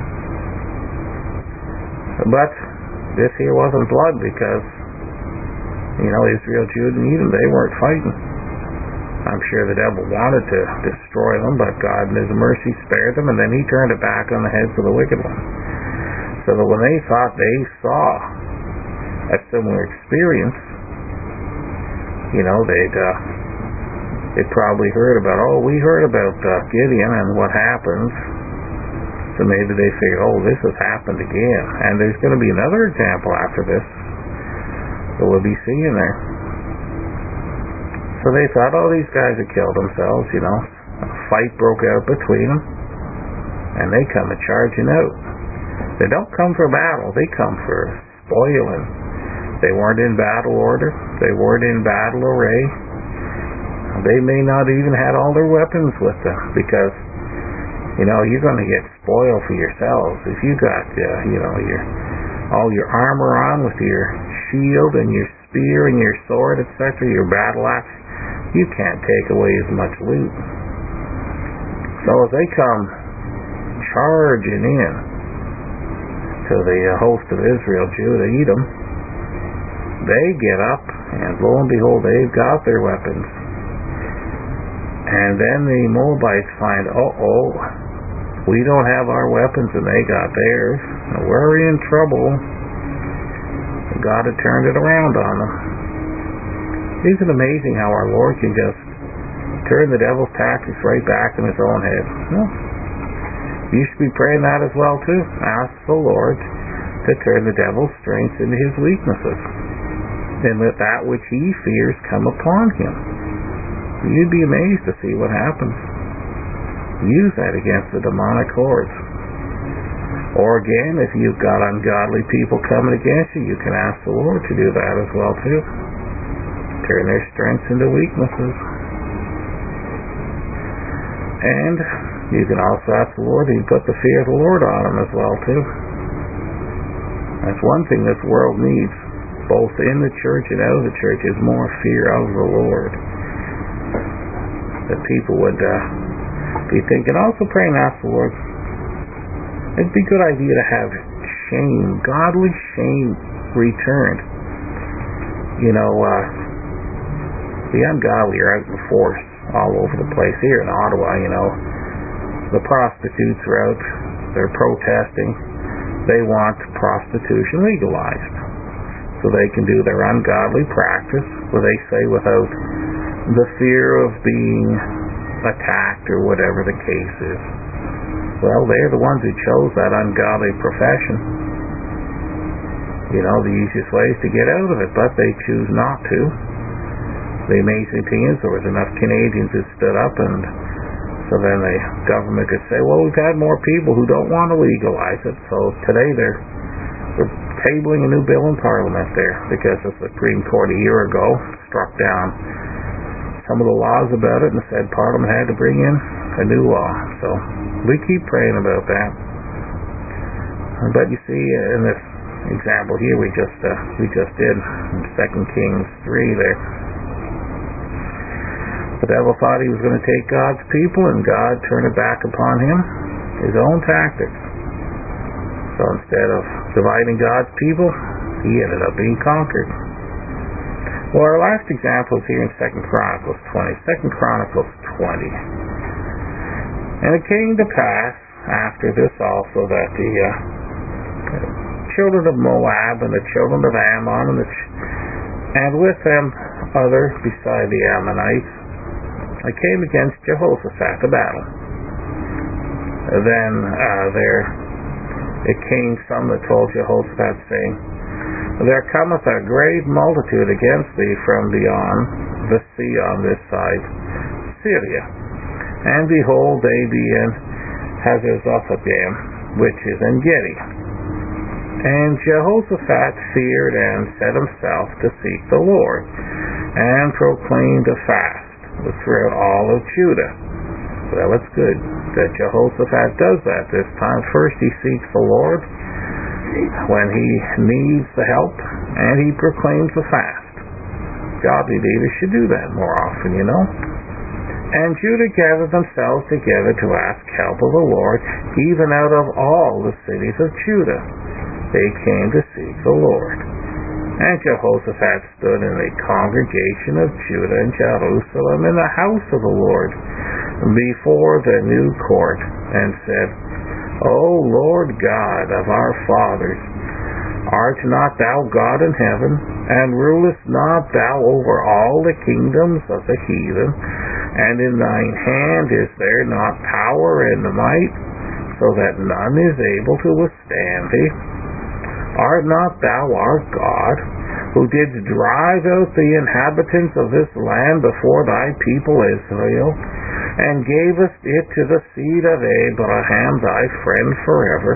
But this here wasn't blood, because, you know, Israel, Judah, and Edom, they weren't fighting. I'm sure the devil wanted to destroy them, but God in his mercy spared them, and then he turned it back on the heads of the wicked ones. So that when they thought they saw a similar experience, you know, they'd uh, they'd probably heard about, oh, we heard about uh, Gideon and what happened. So maybe they figured, oh, this has happened again. And there's going to be another example after this that we'll be seeing there. So they thought, oh, these guys have killed themselves, you know. A fight broke out between them, and they come a charging out. They don't come for battle, they come for spoiling. They weren't in battle order, they weren't in battle array. They may not even had all their weapons with them, because, you know, you're going to get spoiled for yourselves. If you got, uh, you know, your all your armor on with your shield and your spear and your sword, et cetera, your battle axe, you can't take away as much loot. So as they come charging in to the host of Israel, Judah, Edom, they get up, and lo and behold, they've got their weapons. And then the Moabites find, uh-oh, we don't have our weapons, and they got theirs. Now we're in trouble. God had turned it around on them. Isn't it amazing how our Lord can just turn the devil's tactics right back in his own head? No. You should be praying that as well too. Ask the Lord to turn the devil's strengths into his weaknesses, and let that which he fears come upon him. You'd be amazed to see what happens. Use that against the demonic hordes. Or again, if you've got ungodly people coming against you, you can ask the Lord to do that as well too. Turn their strengths into weaknesses. And you can also ask the Lord to put the fear of the Lord on them as well too. That's one thing this world needs, both in the church and out of the church, is more fear of the Lord. That people would uh, be thinking, also pray and ask the Lord, it'd be a good idea to have shame, godly shame returned. You know, uh, the ungodly are out in force all over the place. Here in Ottawa, you know, the prostitutes are out, they're protesting. They want prostitution legalized so they can do their ungodly practice, where they say without the fear of being attacked or whatever the case is. Well, they're the ones who chose that ungodly profession. You know, the easiest way is to get out of it, but they choose not to. The amazing thing is there was enough Canadians who stood up, and so then the government could say, well, we've had more people who don't want to legalize it, so today they're, they're tabling a new bill in Parliament there, because the Supreme Court a year ago struck down some of the laws about it and said Parliament had to bring in a new law. So we keep praying about that. But you see, in this example here we just uh, we just did in Second Kings three there, the devil thought he was going to take God's people, and God turned it back upon him, his own tactics. So instead of dividing God's people, he ended up being conquered. Well, our last example is here in Second Chronicles twenty. Second Chronicles twenty. And it came to pass after this also that the uh, children of Moab and the children of Ammon and, the ch- and with them other beside the Ammonites, I came against Jehoshaphat to battle. Then uh, there it came some that told Jehoshaphat, saying, there cometh a great multitude against thee from beyond the sea on this side Syria. And behold, they be in Hazazothabim, which is En Gedi. And Jehoshaphat feared and set himself to seek the Lord, and proclaimed a fast throughout all of Judah. Well, it's good that Jehoshaphat does that this time. First he seeks the Lord when he needs the help, and he proclaims a fast. Godly leaders should do that more often, you know. And Judah gathered themselves together to ask help of the Lord, even out of all the cities of Judah. They came to seek the Lord. And Jehoshaphat stood in the congregation of Judah and Jerusalem in the house of the Lord before the new court, and said, O Lord God of our fathers, art not thou God in heaven, and rulest not thou over all the kingdoms of the heathen? And in thine hand is there not power and might, so that none is able to withstand thee? Art not thou our God, who didst drive out the inhabitants of this land before thy people Israel, and gavest it to the seed of Abraham thy friend forever?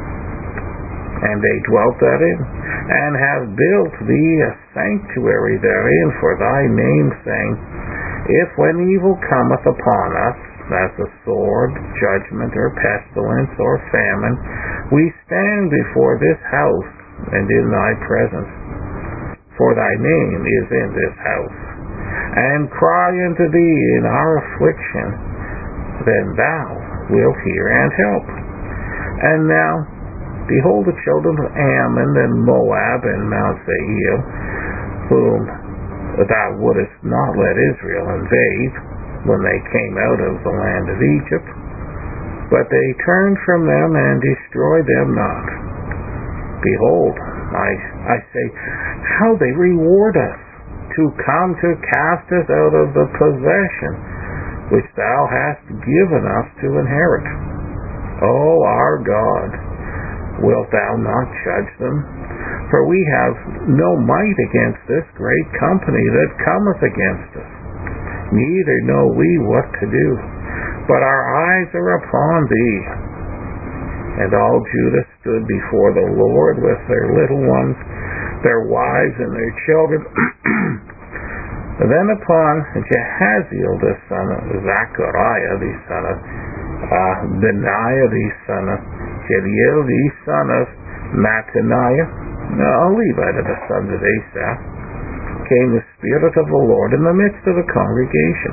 And they dwelt therein, and have built thee a sanctuary therein for thy name's sake. If when evil cometh upon us, as a sword, judgment, or pestilence, or famine, we stand before this house and in thy presence, for thy name is in this house, and cry unto thee in our affliction, then thou wilt hear and help. And now, behold, the children of Ammon and Moab and Mount Seir, whom thou wouldest not let Israel invade when they came out of the land of Egypt, but they turned from them and destroyed them not. Behold, I, I say, how they reward us, to come to cast us out of the possession which thou hast given us to inherit. O our God, wilt thou not judge them? For we have no might against this great company that cometh against us, neither know we what to do, but our eyes are upon thee. And all Judah stood before the Lord with their little ones, their wives, and their children. Then upon Jehaziel the son of Zechariah the son of uh, Benaiah the son of Jediel the son of Mattaniah, a Levite of the sons of Asaph, came the Spirit of the Lord in the midst of the congregation.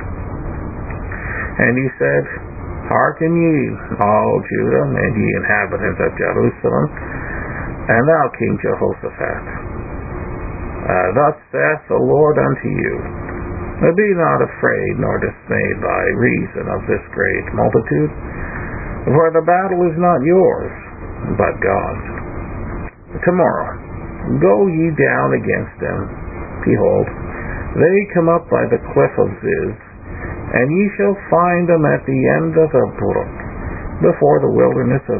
And he said, Hearken ye, all Judah, and ye inhabitants of Jerusalem, and thou King Jehoshaphat. Uh, thus saith the Lord unto you, Be not afraid nor dismayed by reason of this great multitude, for the battle is not yours, but God's. Tomorrow go ye down against them. Behold, they come up by the cliff of Ziz, and ye shall find them at the end of the brook, before the wilderness of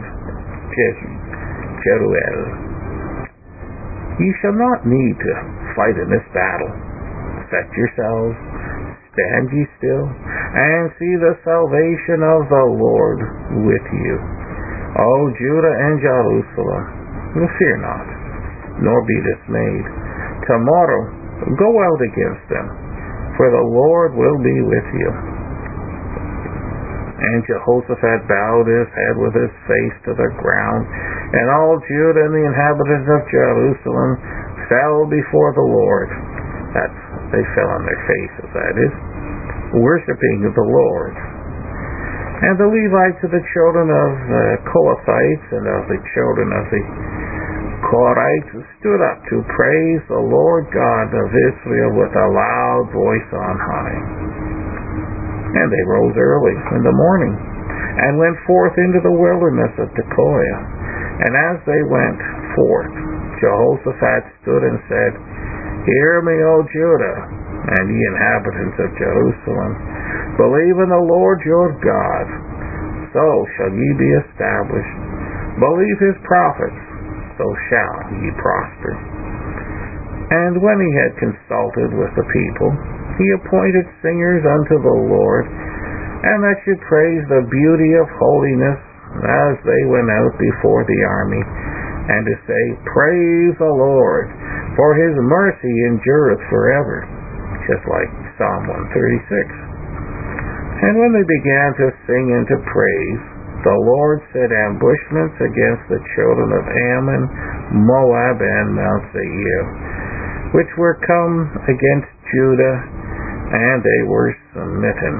Jeruel. Ye shall not need to fight in this battle. Set yourselves, stand ye still, and see the salvation of the Lord with you. O Judah and Jerusalem, fear not, nor be dismayed. Tomorrow go out against them, for the Lord will be with you. And Jehoshaphat bowed his head with his face to the ground, and all Judah and the inhabitants of Jerusalem fell before the Lord. That's, they fell on their faces, that is, worshiping the Lord. And the Levites of the children of the Kohathites and of the children of the Korahites stood up to praise the Lord God of Israel with a loud voice on high. And they rose early in the morning and went forth into the wilderness of Tekoa. And as they went forth, Jehoshaphat stood and said, Hear me, O Judah, and ye inhabitants of Jerusalem. Believe in the Lord your God, so shall ye be established. Believe his prophets, so shall ye prosper. And when he had consulted with the people, he appointed singers unto the Lord, and that should praise the beauty of holiness as they went out before the army, and to say, Praise the Lord, for his mercy endureth forever, just like Psalm one thirty-six. And when they began to sing and to praise, the Lord set ambushments against the children of Ammon, Moab, and Mount Seir, which were come against Judah, and they were smitten.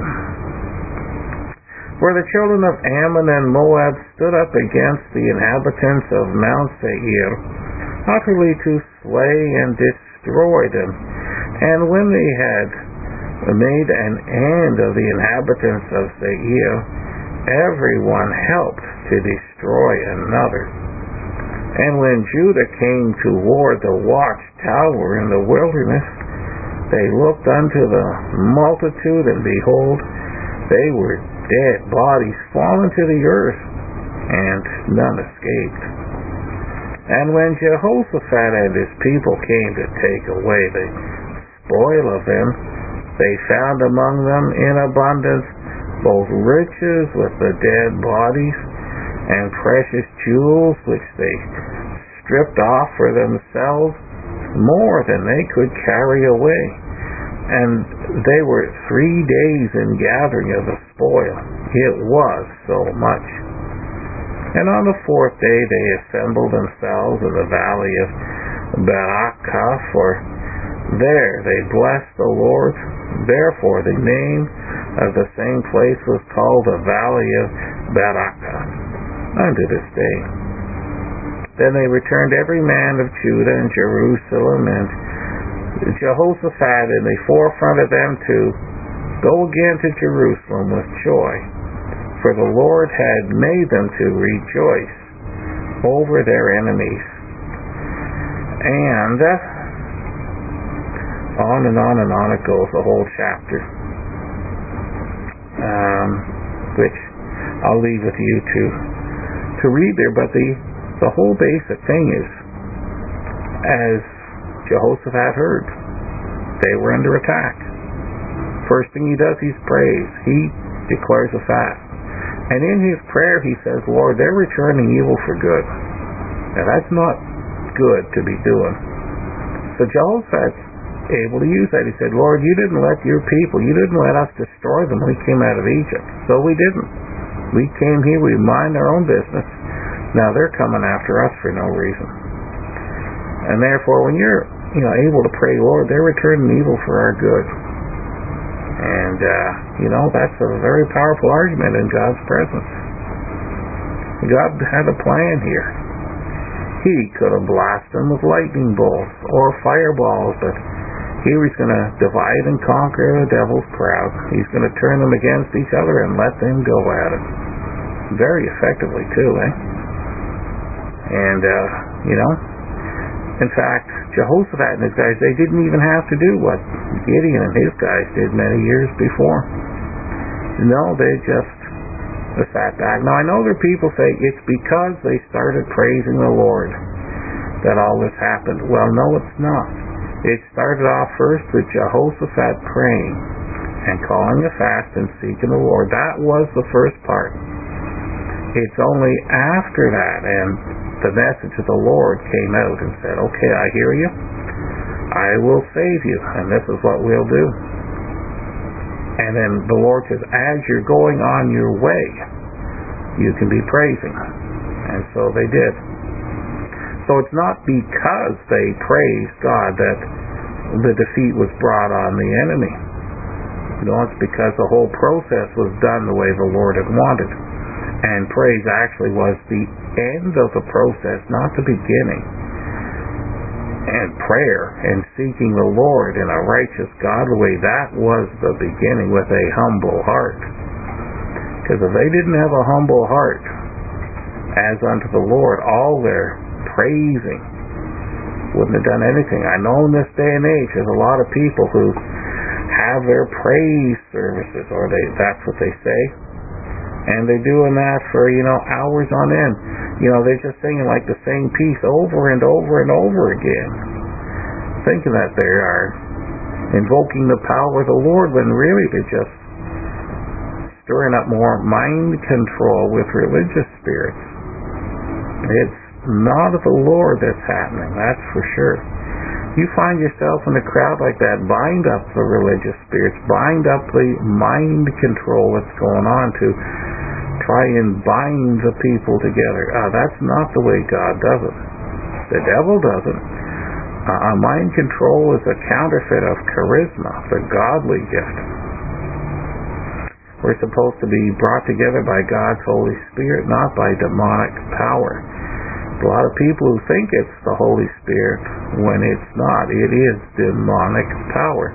For the children of Ammon and Moab stood up against the inhabitants of Mount Seir, utterly to slay and destroy them. And when they had made an end of the inhabitants of Seir, everyone helped to destroy another. And when Judah came toward the watchtower in the wilderness, they looked unto the multitude, and behold, they were dead bodies fallen to the earth, and none escaped. And when Jehoshaphat and his people came to take away the spoil of them, they found among them in abundance both riches with the dead bodies, and precious jewels which they stripped off for themselves, more than they could carry away. And they were three days in gathering of the spoil. It was so much. And on the fourth day they assembled themselves in the valley of Berakah, for there they blessed the Lord. Therefore the name of the same place was called the valley of Berakah unto this day. Then they returned every man of Judah and Jerusalem, and Jehoshaphat in the forefront of them, to go again to Jerusalem with joy, for the Lord had made them to rejoice over their enemies. And on and on and on it goes, the whole chapter, um, which I'll leave with you to to read there. But the the whole basic thing is, as Jehoshaphat heard, they were under attack. First thing he does, he prays. He declares a fast. And in his prayer he says, Lord, they're returning evil for good. Now that's not good to be doing. So Jehoshaphat's able to use that. He said, Lord, you didn't let your people, you didn't let us destroy them when we came out of Egypt. So we didn't. We came here, we mind our own business. Now they're coming after us for no reason. And therefore, when you're you know able to pray, Lord, they're returning evil for our good. And uh, you know that's a very powerful argument in God's presence. God had a plan here. He could have blasted them with lightning bolts or fireballs, but he was going to divide and conquer the devil's crowd. He's going to turn them against each other and let them go at it. Very effectively, too, eh? And, uh, you know, in fact, Jehoshaphat and his guys, they didn't even have to do what Gideon and his guys did many years before. No, they just sat back. Now, I know there are people say it's because they started praising the Lord that all this happened. Well, no, it's not. It started off first with Jehoshaphat praying and calling a fast and seeking the Lord. That was the first part. It's only after that and the message of the Lord came out and said, okay, I hear you. I will save you, and this is what we'll do. And then the Lord says, as you're going on your way, you can be praising. And so they did. So it's not because they praised God that the defeat was brought on the enemy. No, it's because the whole process was done the way the Lord had wanted. And praise actually was the end of the process, not the beginning. And prayer and seeking the Lord in a righteous, godly way, that was the beginning, with a humble heart. Because if they didn't have a humble heart as unto the Lord, all their praising wouldn't have done anything. I know in this day and age there's a lot of people who have their praise services, or they that's what they say, and they're doing that for, you know, hours on end. You know, they're just singing like the same piece over and over and over again, thinking that they are invoking the power of the Lord, when really they're just stirring up more mind control with religious spirits. It's not of the Lord that's happening, that's for sure. You find yourself in a crowd like that, bind up the religious spirits, bind up the mind control that's going on to try and bind the people together. Uh, that's not the way God does it. The devil does it. Uh, mind control is a counterfeit of charisma, the godly gift. We're supposed to be brought together by God's Holy Spirit, not by demonic power. A lot of people who think it's the Holy Spirit when it's not. It is demonic power.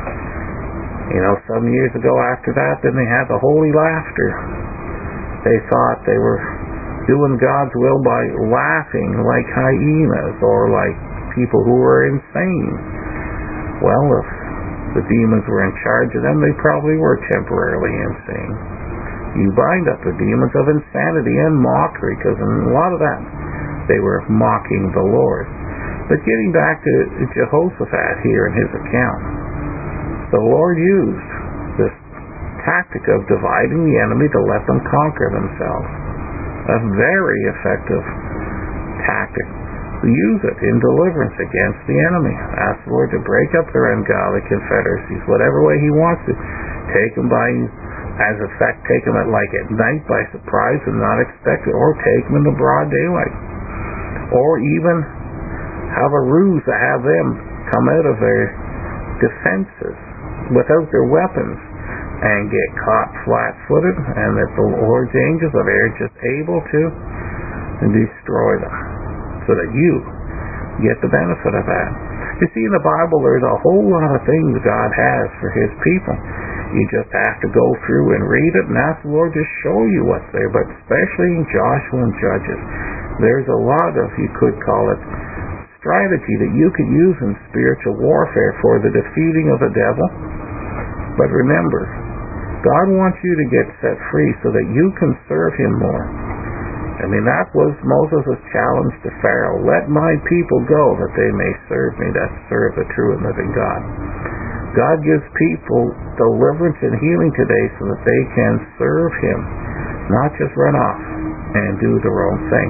You know, some years ago after that, then they had the holy laughter. They thought they were doing God's will by laughing like hyenas or like people who were insane. Well, if the demons were in charge of them, they probably were temporarily insane. You bind up the demons of insanity and mockery, because in a lot of that, they were mocking the Lord. But getting back to Jehoshaphat here in his account, the Lord used this tactic of dividing the enemy to let them conquer themselves. A very effective tactic. Use it in deliverance against the enemy. Ask the Lord to break up their ungodly confederacies, whatever way He wants to. Take them by, as effect, take them at like at night by surprise and not expect it, or take them in the broad daylight. Or even have a ruse to have them come out of their defenses without their weapons and get caught flat-footed, and that the Lord's angels are there just able to destroy them, so that you get the benefit of that. You see, in the Bible there's a whole lot of things God has for His people. You just have to go through and read it and ask the Lord to show you what's there. But especially in Joshua and Judges, there's a lot of, you could call it, strategy that you could use in spiritual warfare for the defeating of the devil. But remember, God wants you to get set free so that you can serve Him more. I mean, that was Moses' challenge to Pharaoh. Let my people go that they may serve me, that serve the true and living God. God gives people deliverance and healing today so that they can serve Him, not just run off and do their own thing.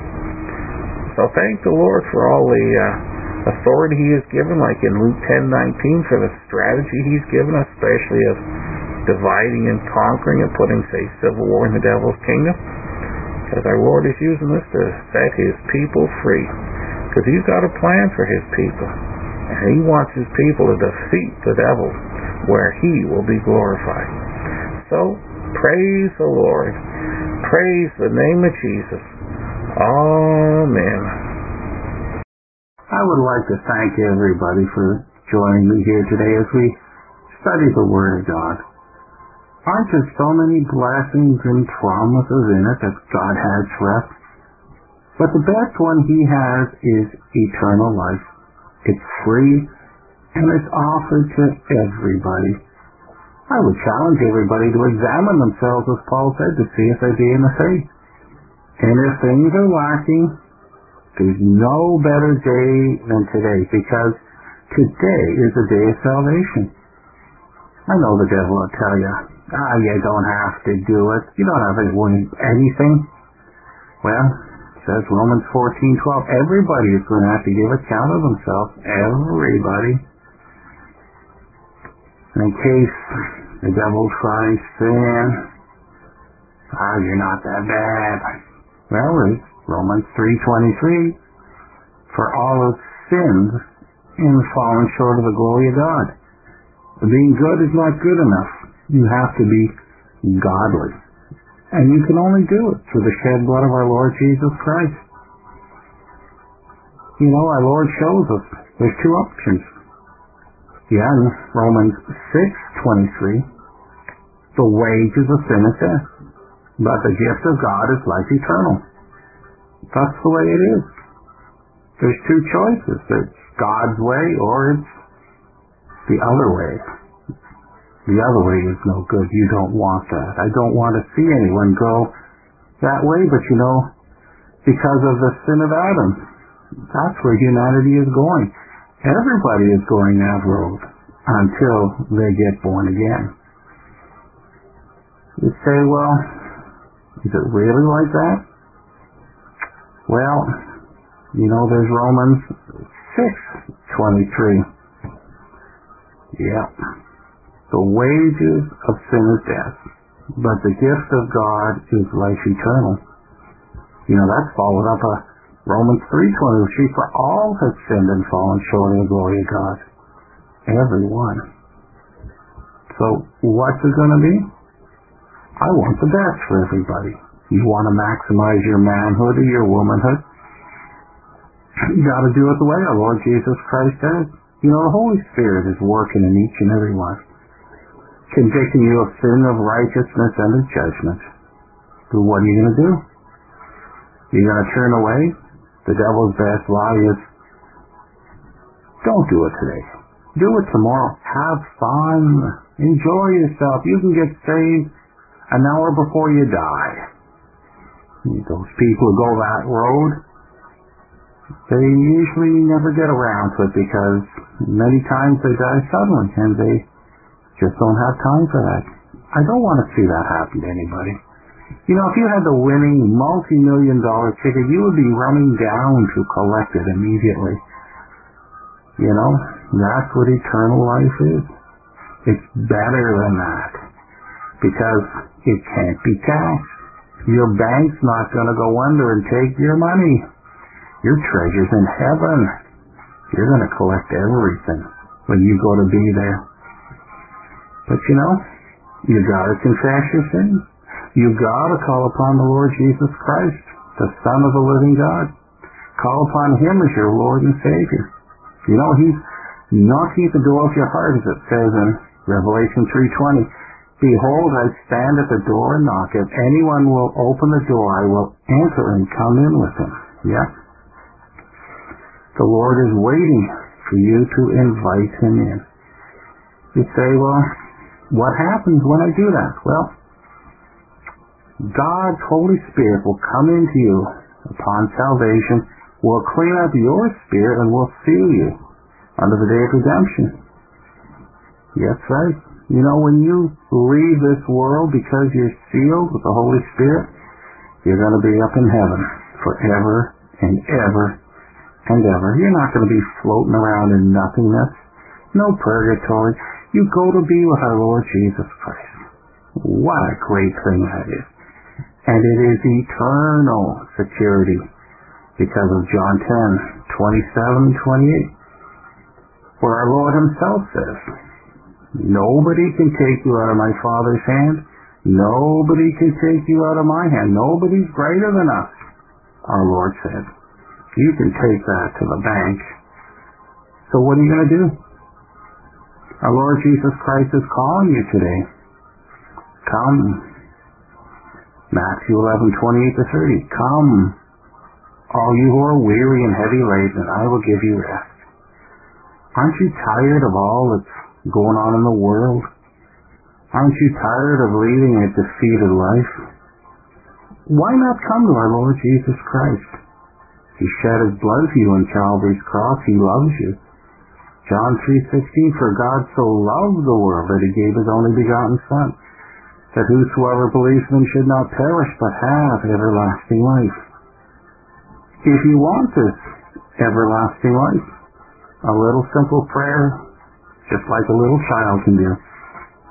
So thank the Lord for all the uh, authority He has given, like in Luke ten nineteen, for the strategy He's given, especially of dividing and conquering and putting, say, civil war in the devil's kingdom. Because our Lord is using this to set His people free. Because He's got a plan for His people. And He wants His people to defeat the devil where He will be glorified. So, praise the Lord. Praise the name of Jesus. Amen. I would like to thank everybody for joining me here today as we study the Word of God. Aren't there so many blessings and promises in it that God has for us? But the best one He has is eternal life. It's free, and it's offered to everybody. I would challenge everybody to examine themselves, as Paul said, to see if they be in the faith. And if things are lacking, there's no better day than today, because today is the day of salvation. I know the devil will tell you, ah, you don't have to do it. You don't have to win anything. Well, says Romans fourteen twelve, everybody is going to have to give account of themselves. Everybody. In case The devil tries sin. Ah, you're not that bad. Well, it's Romans three twenty-three. For all have sinned and fallen short of the glory of God. Being good is not good enough. You have to be godly. And you can only do it through the shed blood of our Lord Jesus Christ. You know, our Lord shows us there's two options. Yeah, in Romans six twenty-three, the wages of sin is death, but the gift of God is life eternal. That's the way it is. There's two choices. It's God's way or it's the other way. The other way is no good. You don't want that. I don't want to see anyone go that way, but you know, because of the sin of Adam, that's where humanity is going. Everybody is going that road until they get born again. You say, well, is it really like that? Well, you know, there's Romans six twenty-three. Yeah. The wages of sin is death, but the gift of God is life eternal. You know, that's followed up a Romans three twenty-three, for all have sinned and fallen short of the glory of God. Everyone. So, what's it going to be? I want the best for everybody. You want to maximize your manhood or your womanhood? You got to do it the way our Lord Jesus Christ does. You know, the Holy Spirit is working in each and every one, convicting you of sin, of righteousness, and of judgment. So what are you going to do? You're going to turn away? The devil's best lie is, don't do it today. Do it tomorrow. Have fun. Enjoy yourself. You can get saved an hour before you die. Those people who go that road, they usually never get around to it because many times they die suddenly and they just don't have time for that. I don't want to see that happen to anybody. You know, if you had the winning multi-million dollar ticket, you would be running down to collect it immediately. You know, that's what eternal life is. It's better than that because it can't be taxed. Your bank's not going to go under and take your money. Your treasure's in heaven. You're going to collect everything when you go to be there. But you know, you got to confess your sins. You got to call upon the Lord Jesus Christ, the Son of the living God. Call upon Him as your Lord and Savior. You know, He's knocking at the door of your heart, as it says in Revelation three twenty. Behold, I stand at the door and knock. If anyone will open the door, I will enter and come in with him. Yeah. The Lord is waiting for you to invite Him in. You say, well, what happens when I do that? Well, God's Holy Spirit will come into you upon salvation, will clean up your spirit, and will seal you unto the day of redemption. Yes, right. You know, when you leave this world because you're sealed with the Holy Spirit, you're going to be up in heaven forever and ever and ever. You're not going to be floating around in nothingness. No purgatory. You go to be with our Lord Jesus Christ. What a great thing that is. And it is eternal security because of John ten, twenty-seven and twenty-eight, where our Lord Himself says, nobody can take you out of my Father's hand. Nobody can take you out of my hand. Nobody's greater than us, our Lord said. You can take that to the bank. So what are you going to do? Our Lord Jesus Christ is calling you today. Come. Matthew eleven, twenty-eight to thirty. Come, all you who are weary and heavy laden, and I will give you rest. Aren't you tired of all that's going on in the world? Aren't you tired of leading a defeated life? Why not come to our Lord Jesus Christ? He shed His blood for you on Calvary's cross. He loves you. John three sixteen, for God so loved the world that He gave His only begotten Son, that whosoever believes in Him should not perish but have everlasting life. If you want this everlasting life, a little simple prayer, just like a little child can do.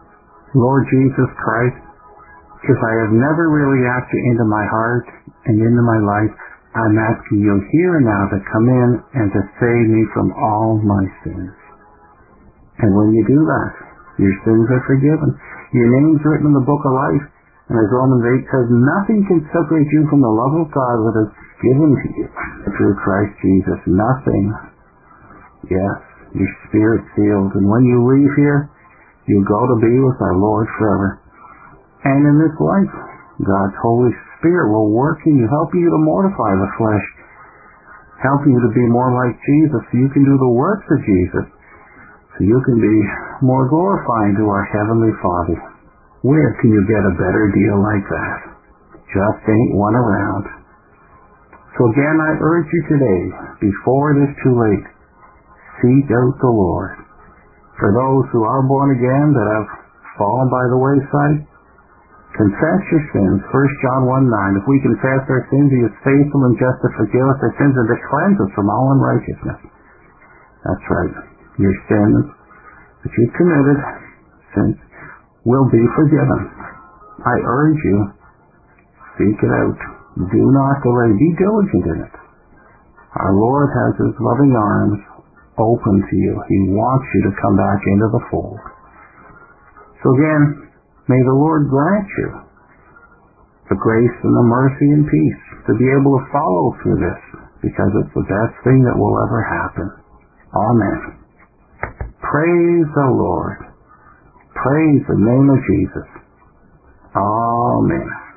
Lord Jesus Christ, if I have never really asked you into my heart and into my life, I'm asking you here and now to come in and to save me from all my sins. And when you do that, your sins are forgiven. Your name's written in the book of life. And as Romans eight says, nothing can separate you from the love of God that is given to you through Christ Jesus. Nothing. Yes, your spirit sealed. And when you leave here, you go to be with our Lord forever. And in this life, God's Holy Spirit will work in you, help you to mortify the flesh, help you to be more like Jesus so you can do the works of Jesus, so you can be more glorifying to our Heavenly Father. Where can you get a better deal like that? Just ain't one around. So again, I urge you today, before it is too late, seek out the Lord. For those who are born again that have fallen by the wayside, confess your sins. First John one nine. If we confess our sins, He is faithful and just to forgive us our sins and to cleanse us from all unrighteousness. That's right. Your sins that you've committed, sins, will be forgiven. I urge you, seek it out. Do not delay. Be diligent in it. Our Lord has His loving arms open to you. He wants you to come back into the fold. So again, may the Lord grant you the grace and the mercy and peace to be able to follow through this, because it's the best thing that will ever happen. Amen. Praise the Lord. Praise the name of Jesus. Amen.